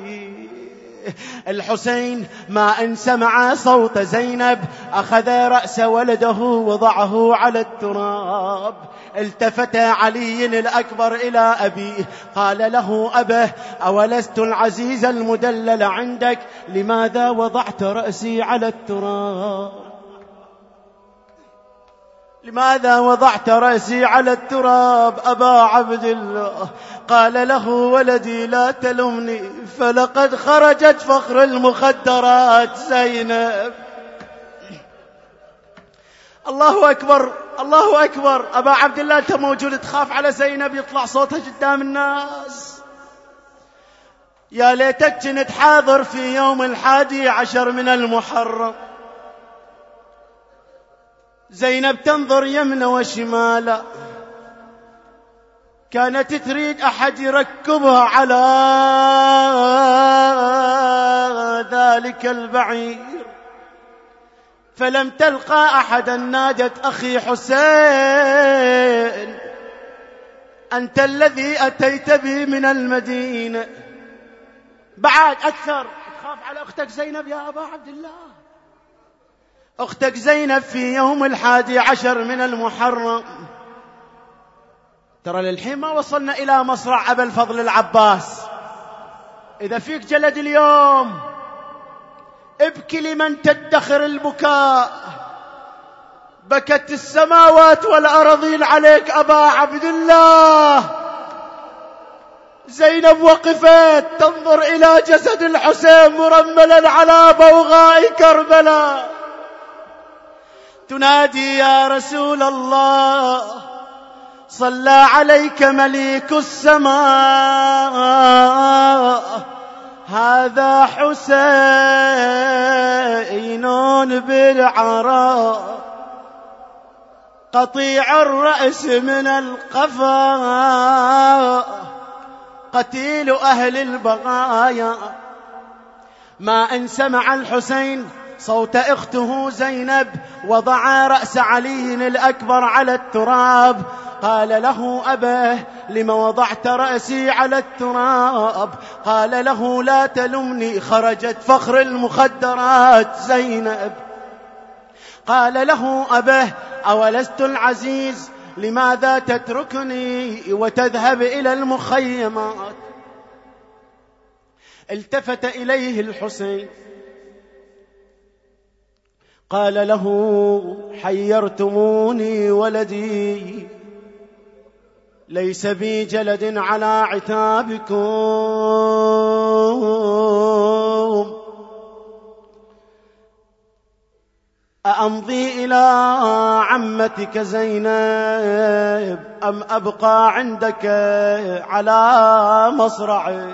الحسين ما إن سمع صوت زينب أخذ رأس ولده وضعه على التراب. التفت علي الأكبر إلى أبيه، قال له: أبه، أولست العزيز المدلل عندك؟ لماذا وضعت رأسي على التراب؟ لماذا وضعت رأسي على التراب أبا عبد الله؟ قال له: ولدي لا تلمني، فلقد خرجت فخر المخدرات زينب. الله أكبر، الله أكبر. أبا عبد الله، أنت موجود تخاف على زينب يطلع صوتها قدام الناس. يا ليتك كنت حاضر في يوم 11 من المحرم. زينب تنظر يمنى وشمالا، كانت تريد أحد يركبها على ذلك البعير، فلم تلقى أحدا. نادت: أخي حسين، أنت الذي أتيت به من المدينة. بعد أكثر تخاف على أختك زينب يا أبا عبد الله. أختك زينب في يوم 11 من المحرم. ترى للحين ما وصلنا إلى مصرع أبا الفضل العباس. إذا فيك جلد اليوم ابكي لمن تدخر البكاء. بكت السماوات والأرضين عليك أبا عبد الله. زينب وقفت تنظر إلى جسد الحسين مرملا على بوغاء كربلاء، تنادي: يا رسول الله، صلى عليك مليك السماء، هذا حسين بالعراء، قطيع الرأس من القفا، قتيل أهل البغايا. ما أن سمع الحسين صوت أخته زينب وضع رأس علي الأكبر على التراب، قال له: أباه لم وضعت رأسي على التراب؟ قال له: لا تلمني، خرجت فخر المخدرات زينب. قال له: أباه أولست العزيز؟ لماذا تتركني وتذهب إلى المخيمات؟ التفت إليه الحسين قال له: حيرتموني ولدي، ليس بي جلد على عتابكم، أأمضي إلى عمتك زينب أم أبقى عندك على مصرعك؟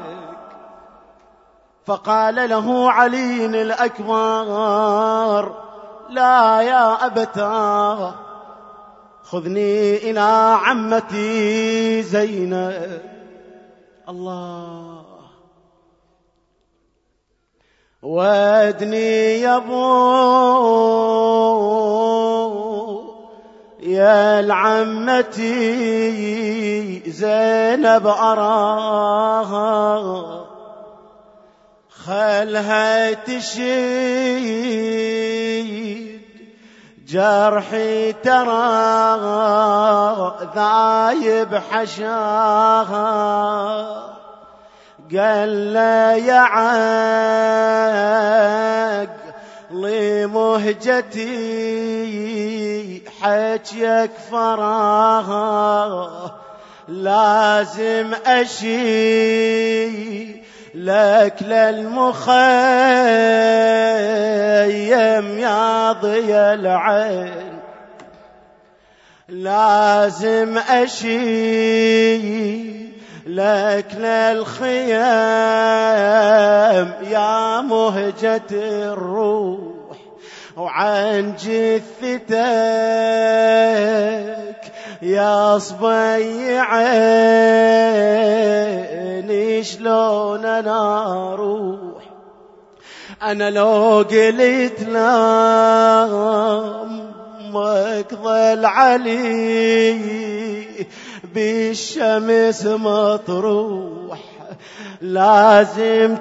فقال له علي الأكبر: لا يا أبتاه، خذني إلى عمتي زينب. الله، ودني يا ابو يا العمتي زينب أراها، خلها تشيد جرحي ترى ذايب حشاها. قال له: يا عقلي مهجتي حجيك فراها، لازم أشي لك للمخيم يا ضي العين، لازم أشي لك للخيام يا مهجة الروح، وعن جثتك يا صبي عيني شلون انا اروح. انا لو قلت لامك ظل علي بالشمس مطروح، لازم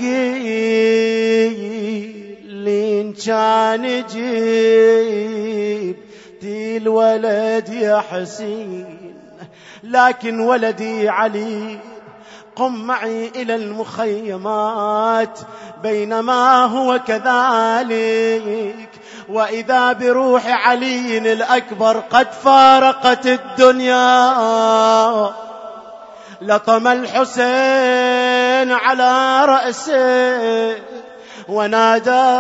تقيل لين كان يجيب الولد يا حسين. لكن ولدي علي قم معي إلى المخيمات. بينما هو كذلك وإذا بروح علي الأكبر قد فارقت الدنيا، لطم الحسين على رأسه ونادى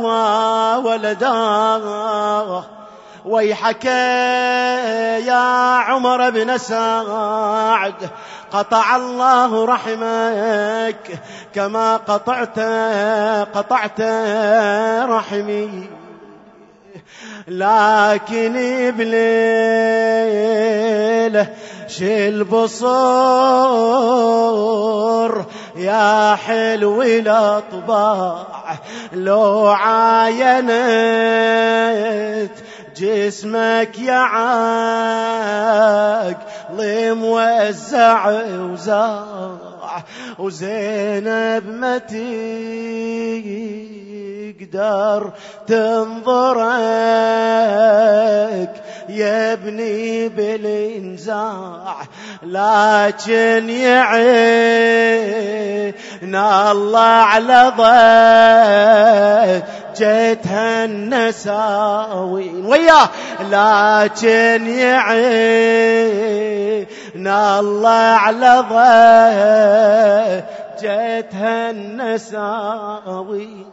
ولداه: ويحك يا عمر بن سعد، قطع الله رحمك كما قطعت رحمي. لكن بليله شل بصور يا حلو الأطباع، لو عاينت جسمك يا عقلي موزع وزاع، وزينب ما تقدر تنظرك يا ابني بالانزاع. لكن يعينا الله على ضجتها النساوين وياه، لكن يعينا الله على ضجتها النساوين.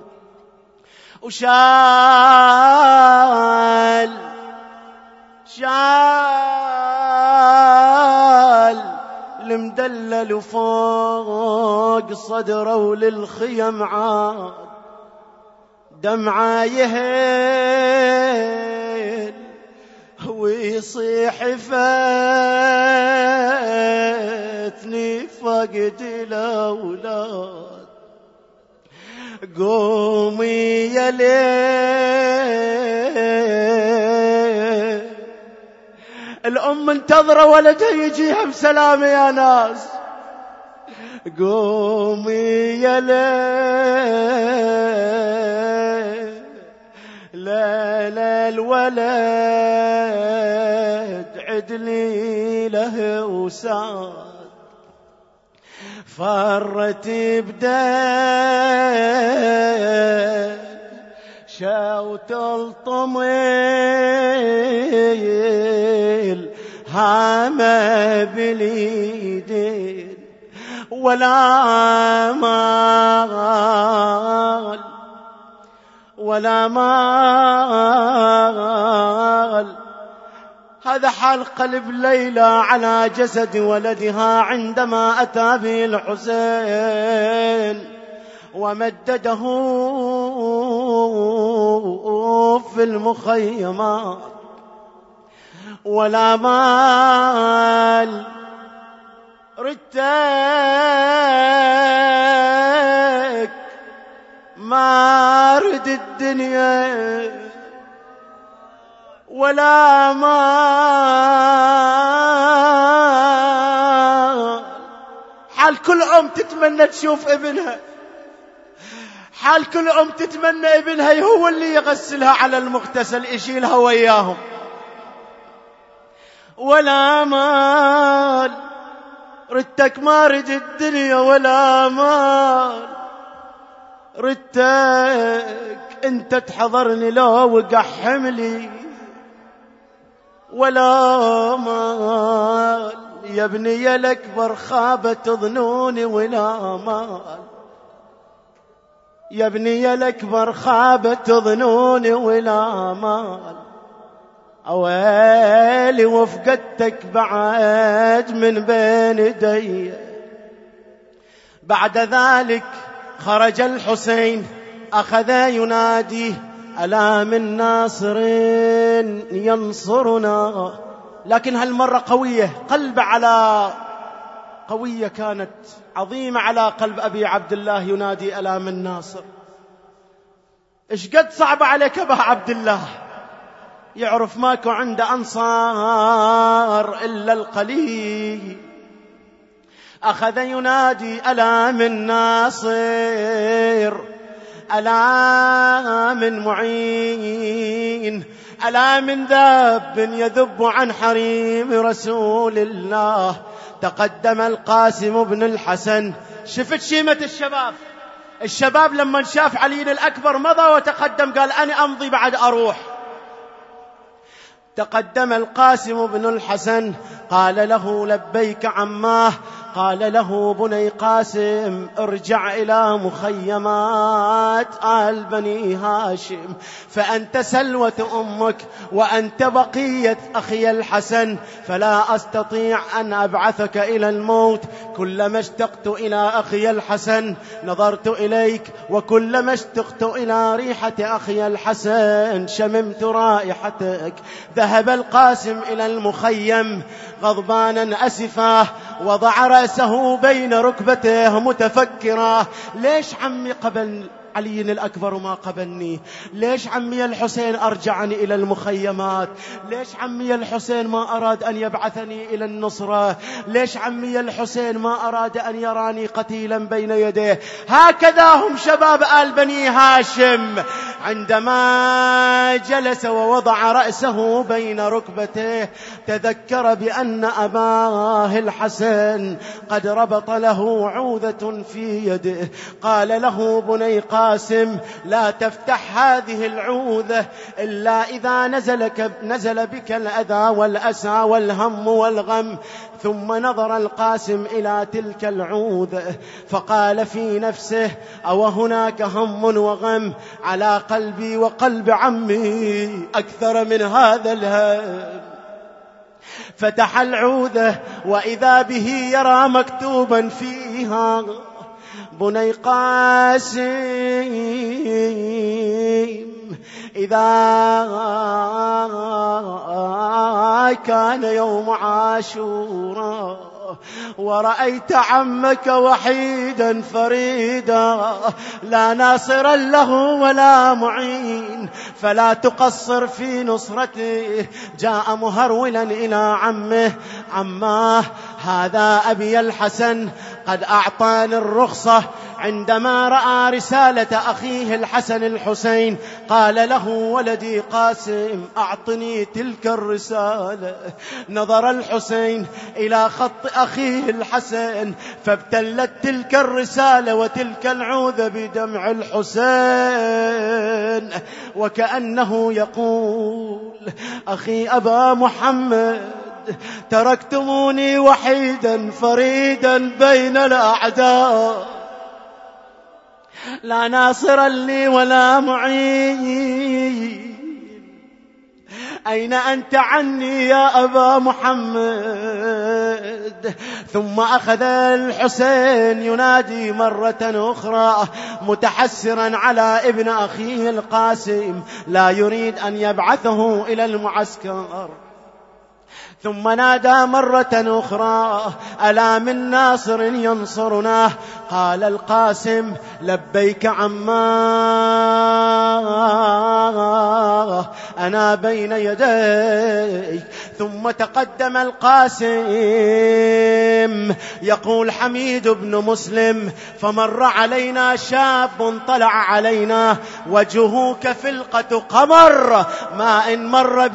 وشال المدلل فوق صدره وللخيم عاد دمعة يهل ويصيح فاتني فقد الأولاد. قومي يا ليل، الأم منتظرة ولدها يجيها بسلامة يا ناس. قومي يا ليل، لا لا الولد عدلي له وساد. فرت بدال شاوت الطميل هامة باليدين، ولا مال ولا مال. هذا حال قلب ليلى على جسد ولدها عندما أتى به الحسين ومدده في المخيمات. ولا مال ردتك ما رد الدنيا، ولا مال. حال كل أم تتمنى تشوف ابنها، حال كل أم تتمنى ابنها هو اللي يغسلها على المغتسل يشيلها وياهم. ولا مال ردتك ما رد الدنيا، ولا مال ردتك انت تحضرني لو وقع حملي. ولا مال يا ابني الأكبر خابت ظنوني، ولا مال يا ابني الأكبر خابت ظنوني، ولا مال. أويلي وفقدتك بعد من بين يدي. بعد ذلك خرج الحسين أخذ ينادي: ألا من ناصر ينصرنا. لكن هالمرة قوية، قلب على قوية كانت عظيمة على قلب أبي عبد الله، ينادي: ألا من ناصر. إيش قد صعب عليك أبا عبد الله؟ يعرف ماكو عنده أنصار إلا القليل. أخذ ينادي: ألا من ناصر، ألا من معين، ألا من ذاب يذب عن حريم رسول الله. تقدم القاسم بن الحسن. شفت شيمة الشباب، الشباب لما شاف علي الأكبر مضى وتقدم، قال: أنا أمضي بعد أروح. تقدم القاسم بن الحسن قال له: لبيك عماه. قال له: بني قاسم، ارجع إلى مخيمات آل بني هاشم، فأنت سلوة أمك وأنت بقية أخي الحسن، فلا أستطيع أن أبعثك إلى الموت. كلما اشتقت إلى أخي الحسن نظرت إليك، وكلما اشتقت إلى ريحة أخي الحسن شممت رائحتك. ذهب القاسم إلى المخيم غضبانا أسفا، وضع رأسه بين ركبتيه متفكرا: ليش عمي قبل علي الأكبر وما قبلني؟ ليش عمي الحسين أرجعني إلى المخيمات؟ ليش عمي الحسين ما أراد أن يبعثني إلى النصرة؟ ليش عمي الحسين ما أراد أن يراني قتيلا بين يديه؟ هكذا هم شباب آل بني هاشم. عندما جلس ووضع رأسه بين ركبتيه تذكر بأن أباه الحسن قد ربط له عوذة في يده. قال له: بني قاسم، لا تفتح هذه العوذة إلا إذا نزل بك الأذى والأسى والهم والغم. ثم نظر القاسم إلى تلك العوذة فقال في نفسه: أو هناك هم وغم على قلبي وقلب عمي أكثر من هذا الهم؟ فتح العوذة وإذا به يرى مكتوبا فيها: بني قاسم إذا كان يوم عاشوراء ورأيت عمك وحيدا فريدا لا ناصر له ولا معين فلا تقصر في نصرته. جاء مهرولا إلى عمه: عماه، هذا أبي الحسن قد أعطاني الرخصة عندما رأى رسالة أخيه الحسن الحسين. قال له: ولدي قاسم، أعطني تلك الرسالة. نظر الحسين إلى خط أخيه الحسن فابتلت تلك الرسالة وتلك العوذة بدمع الحسين، وكأنه يقول: أخي أبا محمد، تركتموني وحيدا فريدا بين الأعداء، لا ناصر لي ولا معين، أين أنت عني يا أبا محمد؟ ثم أخذ الحسين ينادي مرة أخرى متحسرا على ابن أخيه القاسم، لا يريد أن يبعثه إلى المعسكر. ثم نادى مرة أخرى: ألا من ناصر ينصرنا؟ قال القاسم: لبيك عماه، أنا بين يديك. ثم تقدم القاسم يقول حميد بن مسلم: فمر علينا شاب طلع علينا وجهه كفلقة قمر، ما إن مر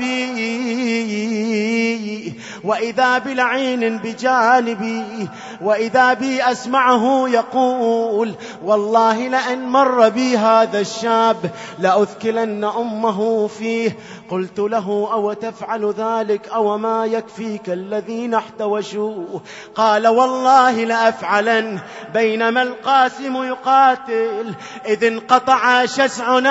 بي وإذا بلعين بجانبي، وإذا بي أسمعه يقول: والله لئن مر بي هذا الشاب لأثكلن أمه فيه. قلت له: أو تفعل ذلك أو ما يكفيك الذين احتوشوه؟ قال: والله لأفعلن. بينما القاسم يقاتل إذ انقطع شسع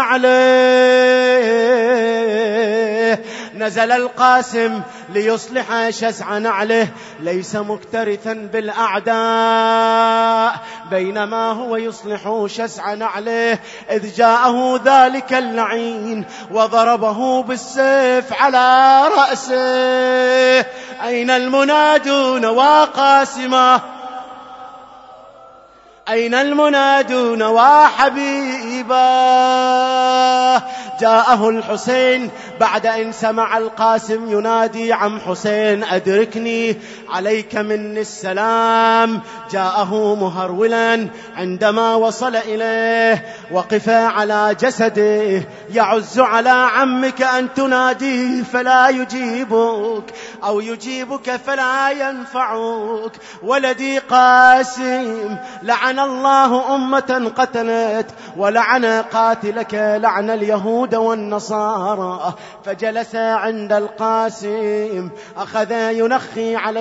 نعله. نزل القاسم ليصلح شسع نعله، ليس مكترثا بالأعداء. بينما هو يصلح شسع نعله إذ جاءه ذلك اللعين وضربه بالسيف على رأسه. أين المنادون وقاسما؟ أين المنادون وحبيبا؟ جاءه الحسين بعد أن سمع القاسم ينادي: عم حسين أدركني، عليك مني السلام. جاءه مهرولا، عندما وصل إليه وقف على جسده يعز على عمك أن تناديه فلا يجيبك، أو يجيبك فلا ينفعك. ولدي قاسم، لعن الله أمة قتلت، ولعن قاتلك لعن اليهود والنصارى. فجلس عند القاسم أخذ ينخي على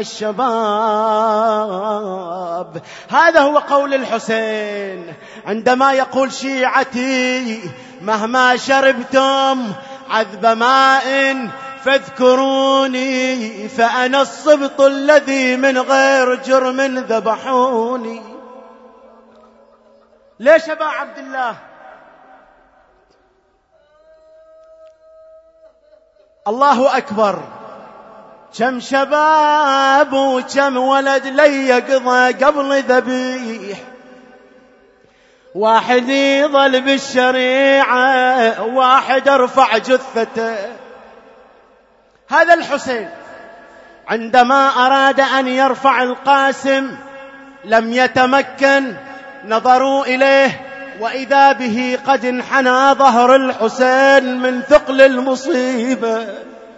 الشباب. هذا هو قول الحسين عندما يقول: شيعتي مهما شربتم عذب ماء فاذكروني، فأنا الصبط الذي من غير جرم ذبحوني. ليش أبا عبد الله؟ الله أكبر. كم شباب وكم ولد لي يقضى قبل ذبيح، واحد يظل بالشريعة واحد ارفع جثته. هذا الحسين عندما أراد أن يرفع القاسم لم يتمكن. نظروا إليه وإذا به قد انحنى ظهر الحسين من ثقل المصيبة.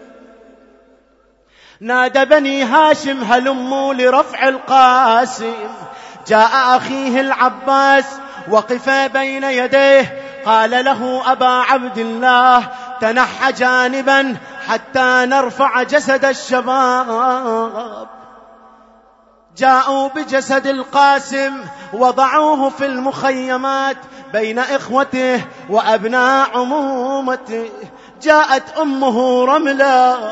نادى بني هاشم: هلموا لرفع القاسم. جاء أخيه العباس وقف بين يديه، قال له: أبا عبد الله، تنحى جانبا حتى نرفع جسد الشباب. جاءوا بجسد القاسم وضعوه في المخيمات بين إخوته وأبناء عمومته. جاءت أمه رملة،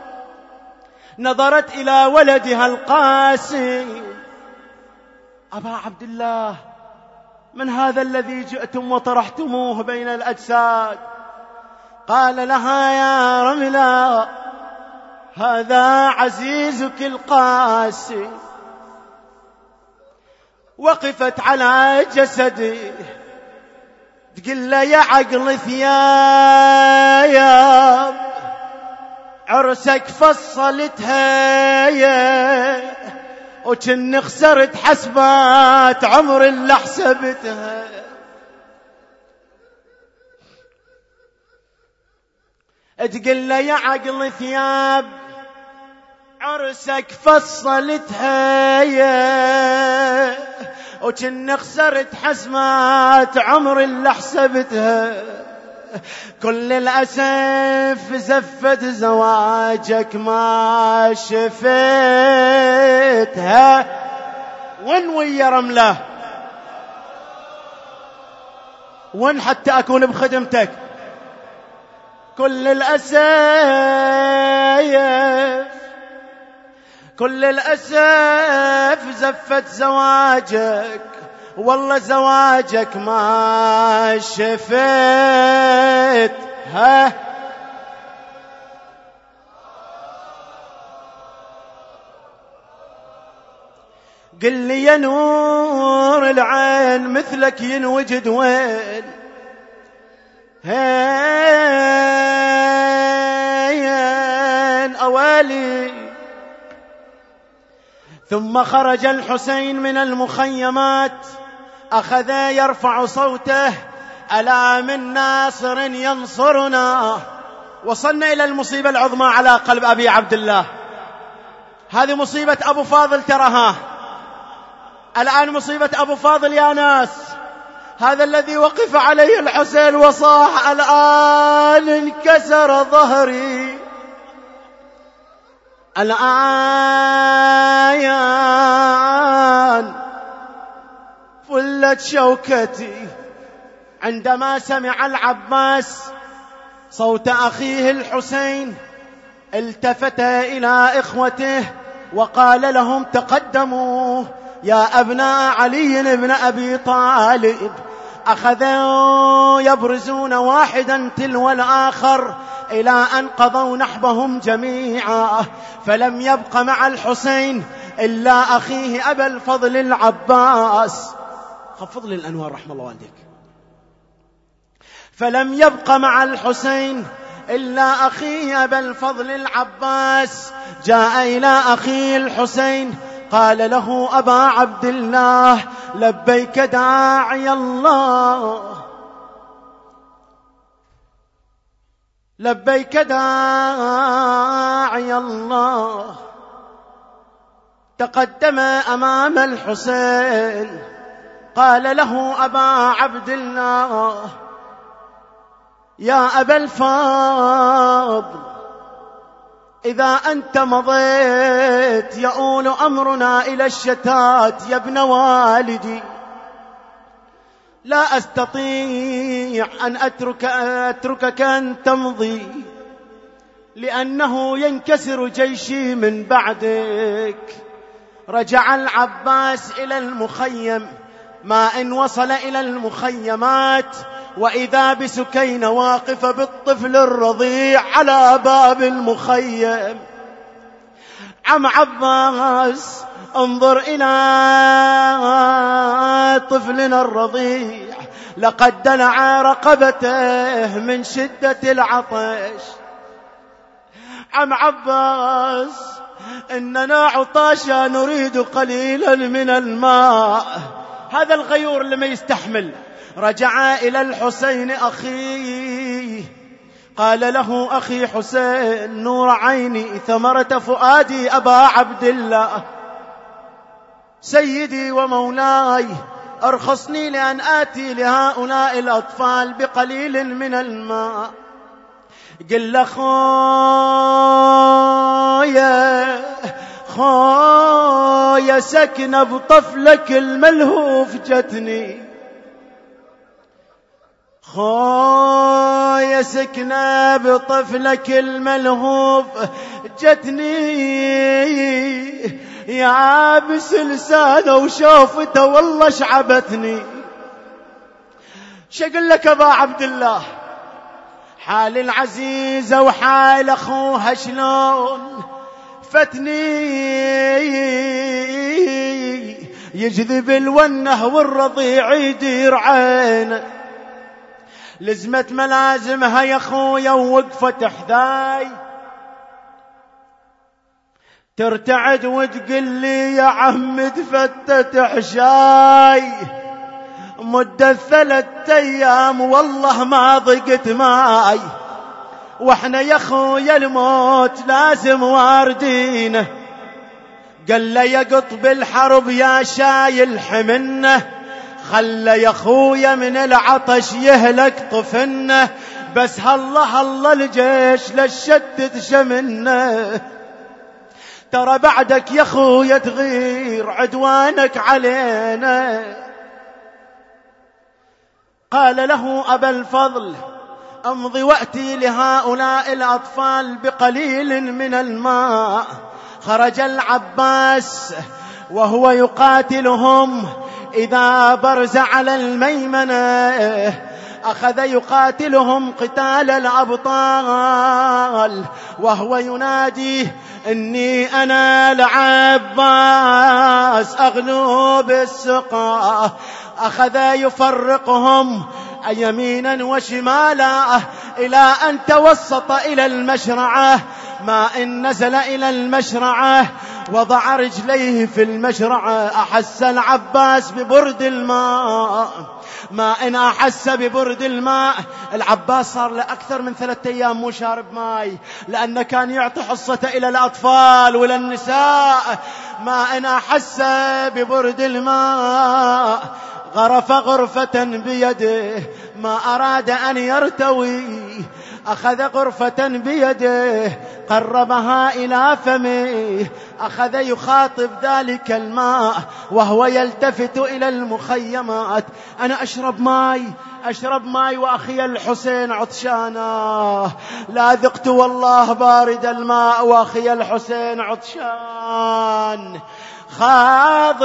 نظرت إلى ولدها القاسم: أبا عبد الله، من هذا الذي جئتم وطرحتموه بين الأجساد؟ قال لها يا رملة هذا عزيزك القاسي. وقفت على جسدي تقول له يا عقل ثياب عرسك فصلتها يا وكن خسرت حسبات عمر اللي حسبتها. تقول له يا عقل ثياب عرسك فصلتها يا وكن خسرت حسبات عمر اللي حسبتها. كل الأسف زفت زواجك ما شفتها. وين ويا رملة؟ وين حتى أكون بخدمتك؟ كل الأسف زفت زواجك والله زواجك ما شفتها. قل لي يا نور العين مثلك ينوجد وين؟ هين أوالي. ثم خرج الحسين من المخيمات أخذ يرفع صوته ألا من ناصر ينصرنا. وصلنا إلى المصيبة العظمى على قلب أبي عبد الله. هذه مصيبة أبو فاضل ترها. الآن مصيبة أبو فاضل يا ناس. هذا الذي وقف عليه الحسين وصاح الآن انكسر ظهري، الآن فلت شوكتي. عندما سمع العباس صوت أخيه الحسين التفت إلى إخوته وقال لهم تقدموا يا أبناء علي بن أبي طالب. أخذوا يبرزون واحدا تلو الآخر إلى أن قضوا نحبهم جميعا، فلم يبق مع الحسين إلا أخيه أبا الفضل العباس. خفض لي الأنوار رحمة الله والديك. فلم يبق مع الحسين إلا أخيه أبا الفضل العباس. جاء إلى أخيه الحسين قال له أبا عبد الله لبيك داعي الله، لبيك داعي الله. تقدم أمام الحسين قال له أبا عبد الله يا أبا الفضل إذا أنت مضيت يؤول أمرنا إلى الشتات يا ابن والدي. لا أستطيع أن أتركك أن تمضي لأنه ينكسر جيشي من بعدك. رجع العباس إلى المخيم. ما إن وصل إلى المخيمات وإذا بسكينة واقفة بالطفل الرضيع على باب المخيم. عم عباس انظر إلى طفلنا الرضيع لقد دلع رقبته من شدة العطش. عم عباس إننا عطاشا نريد قليلا من الماء. هذا الغيور اللي ما يستحمل. رجع إلى الحسين أخيه قال له أخي حسين نور عيني ثمرة فؤادي أبا عبد الله سيدي ومولاي أرخصني لأن آتي لهؤلاء الأطفال بقليل من الماء. قل له خويا سكنة بطفلك الملهوف جتني، خويا سكنة بطفلك الملهوف جتني. يا عابس لسانه وشوفته والله شعبتني. شقل لك أبا عبد الله؟ حال العزيزة وحال أخوها شلون فتني، يجذب الونه والرضيع يدير عينه. لزمت ملازمها يا خويا ووقفت حذاي، ترتعد وتقل لي يا عم تفتت حشاي، مدة 3 أيام والله ما ضقت ماي، واحنا يا خويا الموت لازم واردينه. قال له يا قطب الحرب يا شايل حمنه، خلى يا خويا من العطش يهلك طفنه، بس هالله الله الجيش للشدد شمنه. ترى بعدك يا خويا تغير عدوانك علينا. قال له أبا الفضل أمضي وأتي لهؤلاء الأطفال بقليل من الماء. خرج العباس وهو يقاتلهم، إذا برز على الميمنة أخذ يقاتلهم قتال الأبطال، وهو ينادي إني أنا العباس أغلو بالسقا. أخذ يفرقهم يمينا وشمالا إلى أن توسط إلى المشرعة. ما إن نزل إلى المشرعة وضع رجليه في المشرعة أحس العباس ببرد الماء. ما إن أحس ببرد الماء، العباس صار له أكثر من 3 أيام مو شارب ماي، لأنه كان يعطي حصته إلى الأطفال وإلى النساء. ما إن أحس ببرد الماء غرف غرفة بيده، ما أراد أن يرتوي أخذ غرفة بيده قربها إلى فمه، أخذ يخاطب ذلك الماء وهو يلتفت إلى المخيمات. أنا أشرب ماي وأخي الحسين عطشانا، لا ذقت والله بارد الماء وأخي الحسين عطشان. خاض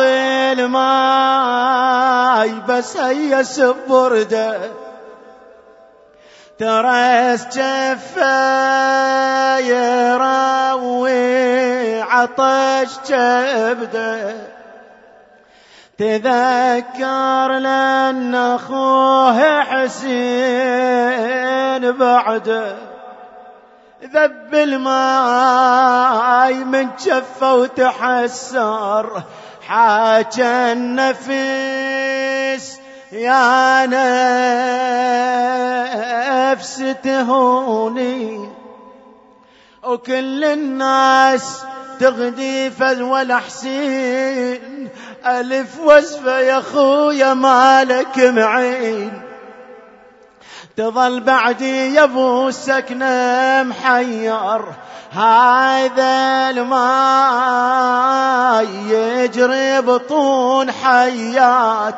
الماي بس هيس برده، ترس جفا يروي عطش جبده. تذكر لأن أخوه حسين بعده ذب الماي من جفه وتحسر. حاجى النفس يا نفس تهوني، وكل الناس تغدي فذول حسين. ألف وصفة يا أخويا مالك معين، تظل بعدي يا ابو السكنة محير. هذا الماء يجري بطون حيات،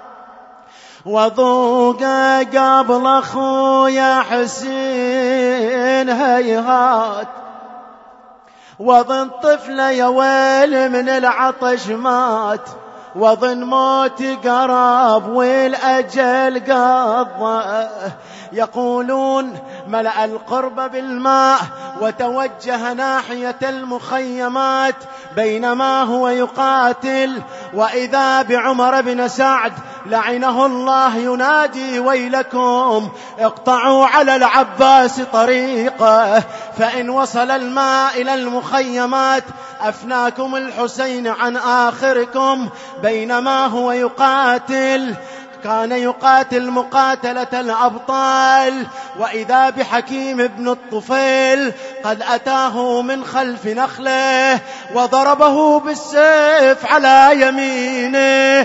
وضوقه قبل أخويا حسين هيهات. وظن طفله يا ويل من العطش مات، وظن موتي قرب والأجل قضى. يقولون ملأ القرب بالماء وتوجه ناحية المخيمات بينما هو يقاتل، وإذا بعمر بن سعد لعنه الله ينادي ويلكم اقطعوا على العباس طريقه، فإن وصل الماء إلى المخيمات أفناكم الحسين عن آخركم. بينما هو يقاتل كان يقاتل مقاتلة الأبطال، وإذا بحكيم بن الطفيل قد أتاه من خلف نخله وضربه بالسيف على يمينه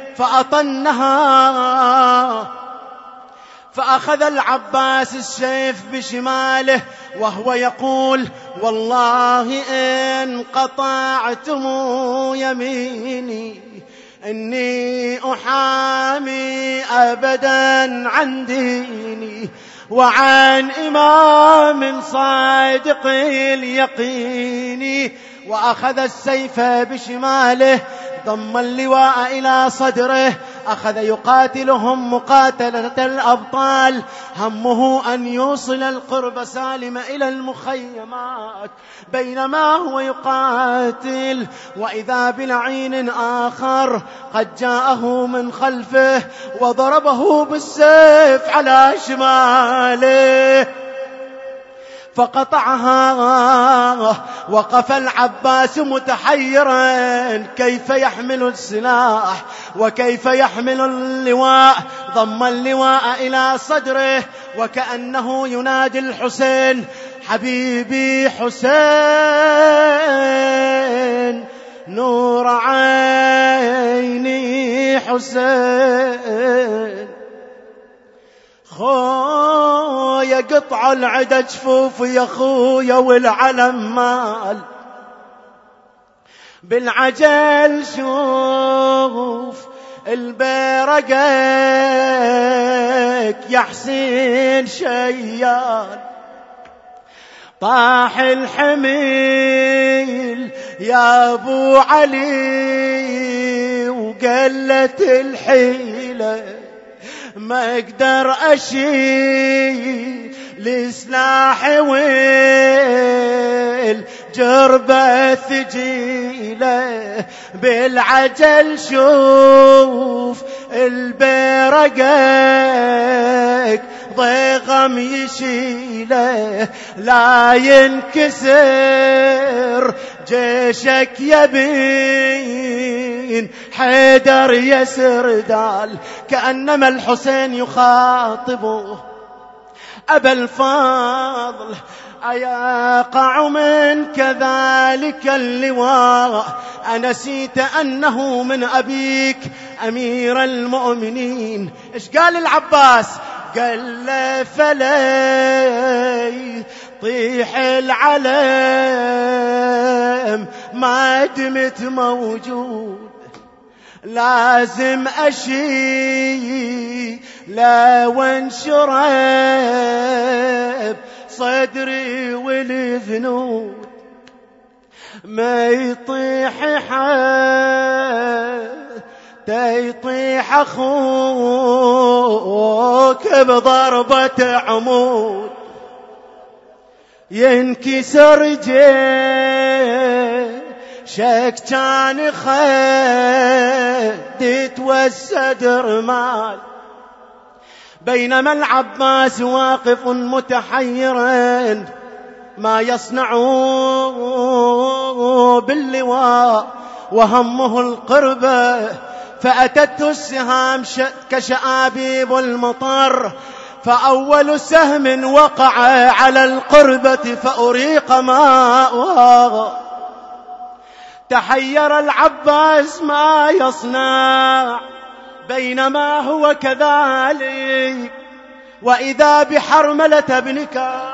فأطنها. فأخذ العباس السيف بشماله وهو يقول والله إن قطعتم يميني إني أحامي أبدا عن ديني وعن إمام صادق اليقين. وأخذ السيف بشماله ضم اللواء إلى صدره أخذ يقاتلهم مقاتلة الأبطال، همه أن يوصل القرب سالم إلى المخيمات. بينما هو يقاتل وإذا بلعين آخر قد جاءه من خلفه وضربه بالسيف على شماله فقطعها. وقف العباس متحيرا كيف يحمل السلاح وكيف يحمل اللواء. ضم اللواء إلى صدره وكأنه ينادي الحسين: حبيبي حسين، نور عيني حسين. خويا قطع العدا جفوف يا خويا والعلم مال، بالعجل شوف البيرقك يا حسين شيال. طاح الحميل يا ابو علي وقلت الحيله، ما اقدر اشيل لسلاحي والجربة ثقيلة. بالعجل شوف البيرقك ضيغم يشيله، لا ينكسر جيشك يبين حيدر يسر دال. كأنما الحسين يخاطبه: أبا الفاضل أيقع منك ذلك اللواء؟ أنسيت أنه من أبيك أمير المؤمنين؟ إيش قال العباس؟ قال له: فلي طيح العلم ما دمت موجود، لازم أشي لا وانشرب صدري والذنوب، ما يطيح يطيح أخوك بضربة عمود، ينكسر جيشك كان خدت والصدر مال. بينما العباس واقف متحيرا ما يصنع باللواء وهمه القربة، فأتته السهام كشآبيب المطر، فأول سهم وقع على القربة فأريق ماؤها. تحير العباس ما يصنع، بينما هو كذلك وإذا بحرملة بن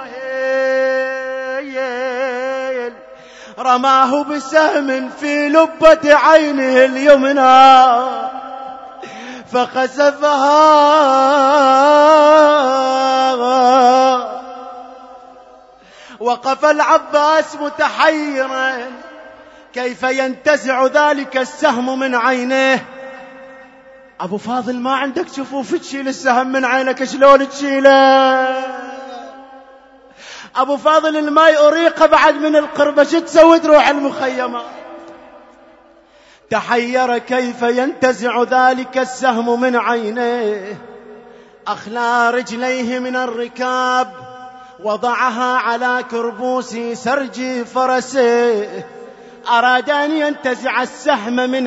كاهل رماه بسهم في لبة عينه اليمنى فخسفها. وقف العباس متحيرا كيف ينتزع ذلك السهم من عينيه. أبو فاضل ما عندك شفوف تشيل السهم من عينك، شلون تشيله؟ أبو فاضل الماء أريق بعد من القربة، شو تسوي تروح المخيمة؟ تحير كيف ينتزع ذلك السهم من عينيه. أخلى رجليه من الركاب وضعها على كربوس سرج فرسه، أراد أن ينتزع السهم من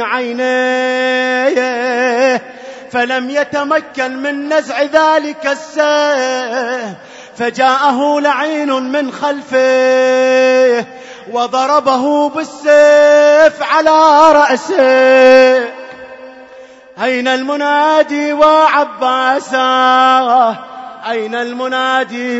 عينيه فلم يتمكن من نزع ذلك السهم، فجاءه لعين من خلفه وضربه بالسيف على رأسه. أين المنادي وعباسه؟ أين المنادي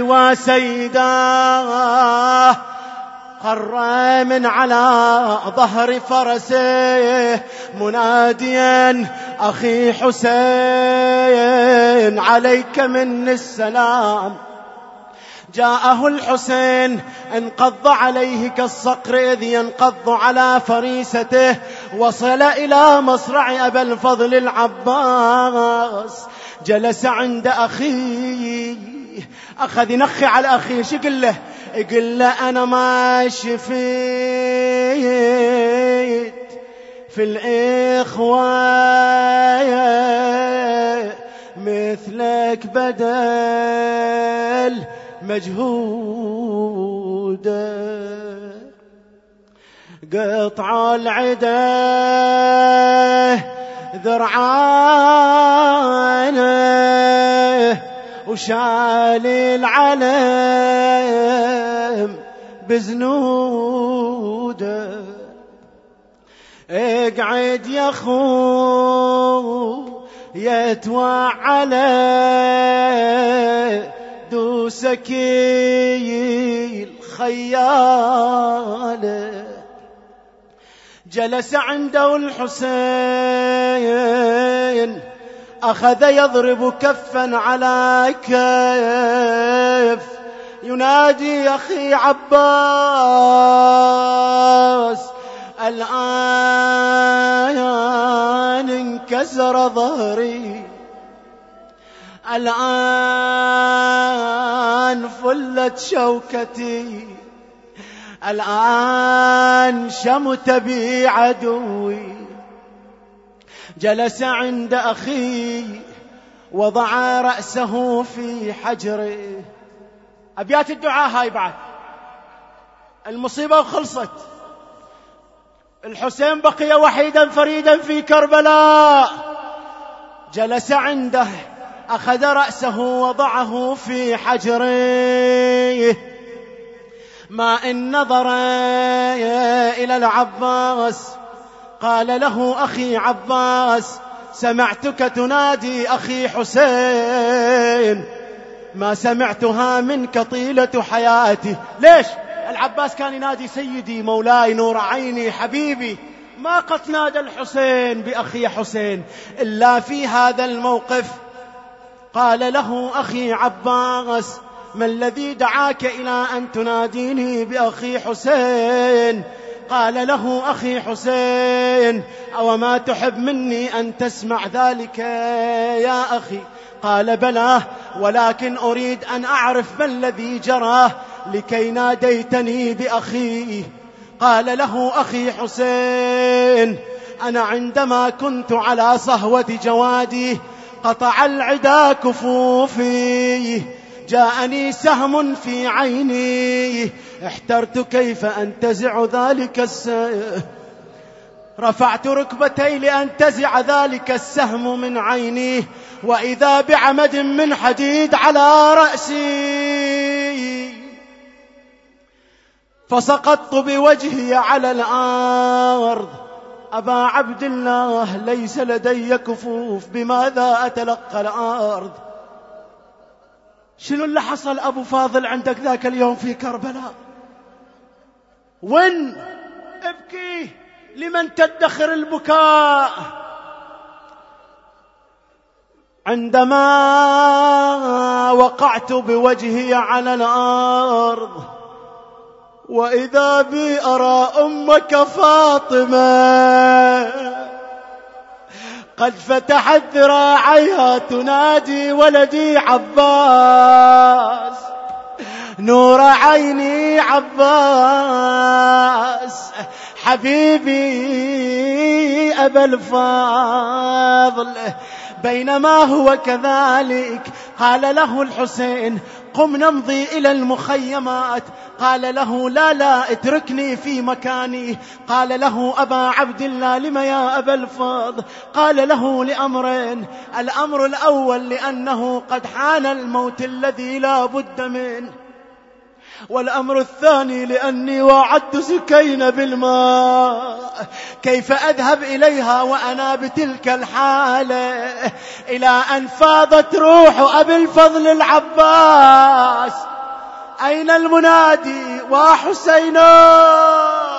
وسيداه؟ خر من على ظهر فرسه مناديا: أخي حسين عليك مني السلام. جاءه الحسين انقض عليه كالصقر إذ ينقض على فريسته، وصل إلى مصرع أبا الفضل العباس، جلس عند أخيه، أخذ ينخي على أخيه. شو يقول له؟ يقول له أنا ما شفيت في الإخوة مثلك بدل مجهوده، قطع العده ذرعانه وشال العلم بزنوده. اقعد يا اخو يتوعله دوسك الخياله. جلس عنده الحسين أخذ يضرب كفا على كف، ينادي أخي عباس الآن انكسر ظهري، الآن فلت شوكتي، الآن شمت بي عدوي. جلس عند أخيه وضع رأسه في حجره. أبيات الدعاء هاي بعد، المصيبة وخلصت. الحسين بقي وحيدا فريدا في كربلاء. جلس عنده، أخذ رأسه وضعه في حجره. ما إن نظر إلى العباس قال له أخي عباس سمعتك تنادي أخي حسين، ما سمعتها منك طيلة حياتي. ليش؟ العباس كان ينادي سيدي مولاي نور عيني حبيبي، ما قد نادى الحسين بأخي حسين إلا في هذا الموقف. قال له أخي عباس ما الذي دعاك إلى أن تناديني بأخي حسين؟ قال له أخي حسين أو ما تحب مني أن تسمع ذلك يا أخي؟ قال بلى، ولكن أريد أن أعرف ما الذي جرى لكي ناديتني بأخي. قال له أخي حسين أنا عندما كنت على صهوة جوادي قطع العدا كفوفي، جاءني سهم في عيني، احترت كيف أنتزع ذلك السهم، رفعت ركبتي لأنتزع ذلك السهم من عيني، وإذا بعمد من حديد على رأسي، فسقطت بوجهي على الأرض. أبا عبد الله ليس لدي كفوف، بماذا أتلقى الأرض؟ شنو اللي حصل أبو فاضل عندك ذاك اليوم في كربلاء؟ وين ابكي لمن تدخر البكاء؟ عندما وقعت بوجهي على الأرض وإذا بي أرى أمك فاطمة قد فتحت ذراعيها تنادي ولدي عباس، نور عيني عباس حبيبي أبا الفاضل. بينما هو كذلك قال له الحسين قم نمضي إلى المخيمات. قال له لا اتركني في مكاني. قال له أبا عبد الله لم يا أبا الفضل؟ قال له لأمرين، الأمر الأول لأنه قد حان الموت الذي لا بد منه، والأمر الثاني لأني وعدت سكينة بالماء، كيف أذهب إليها وأنا بتلك الحالة؟ إلى أن فاضت روح أبي الفضل العباس. أين المنادي وحسينا؟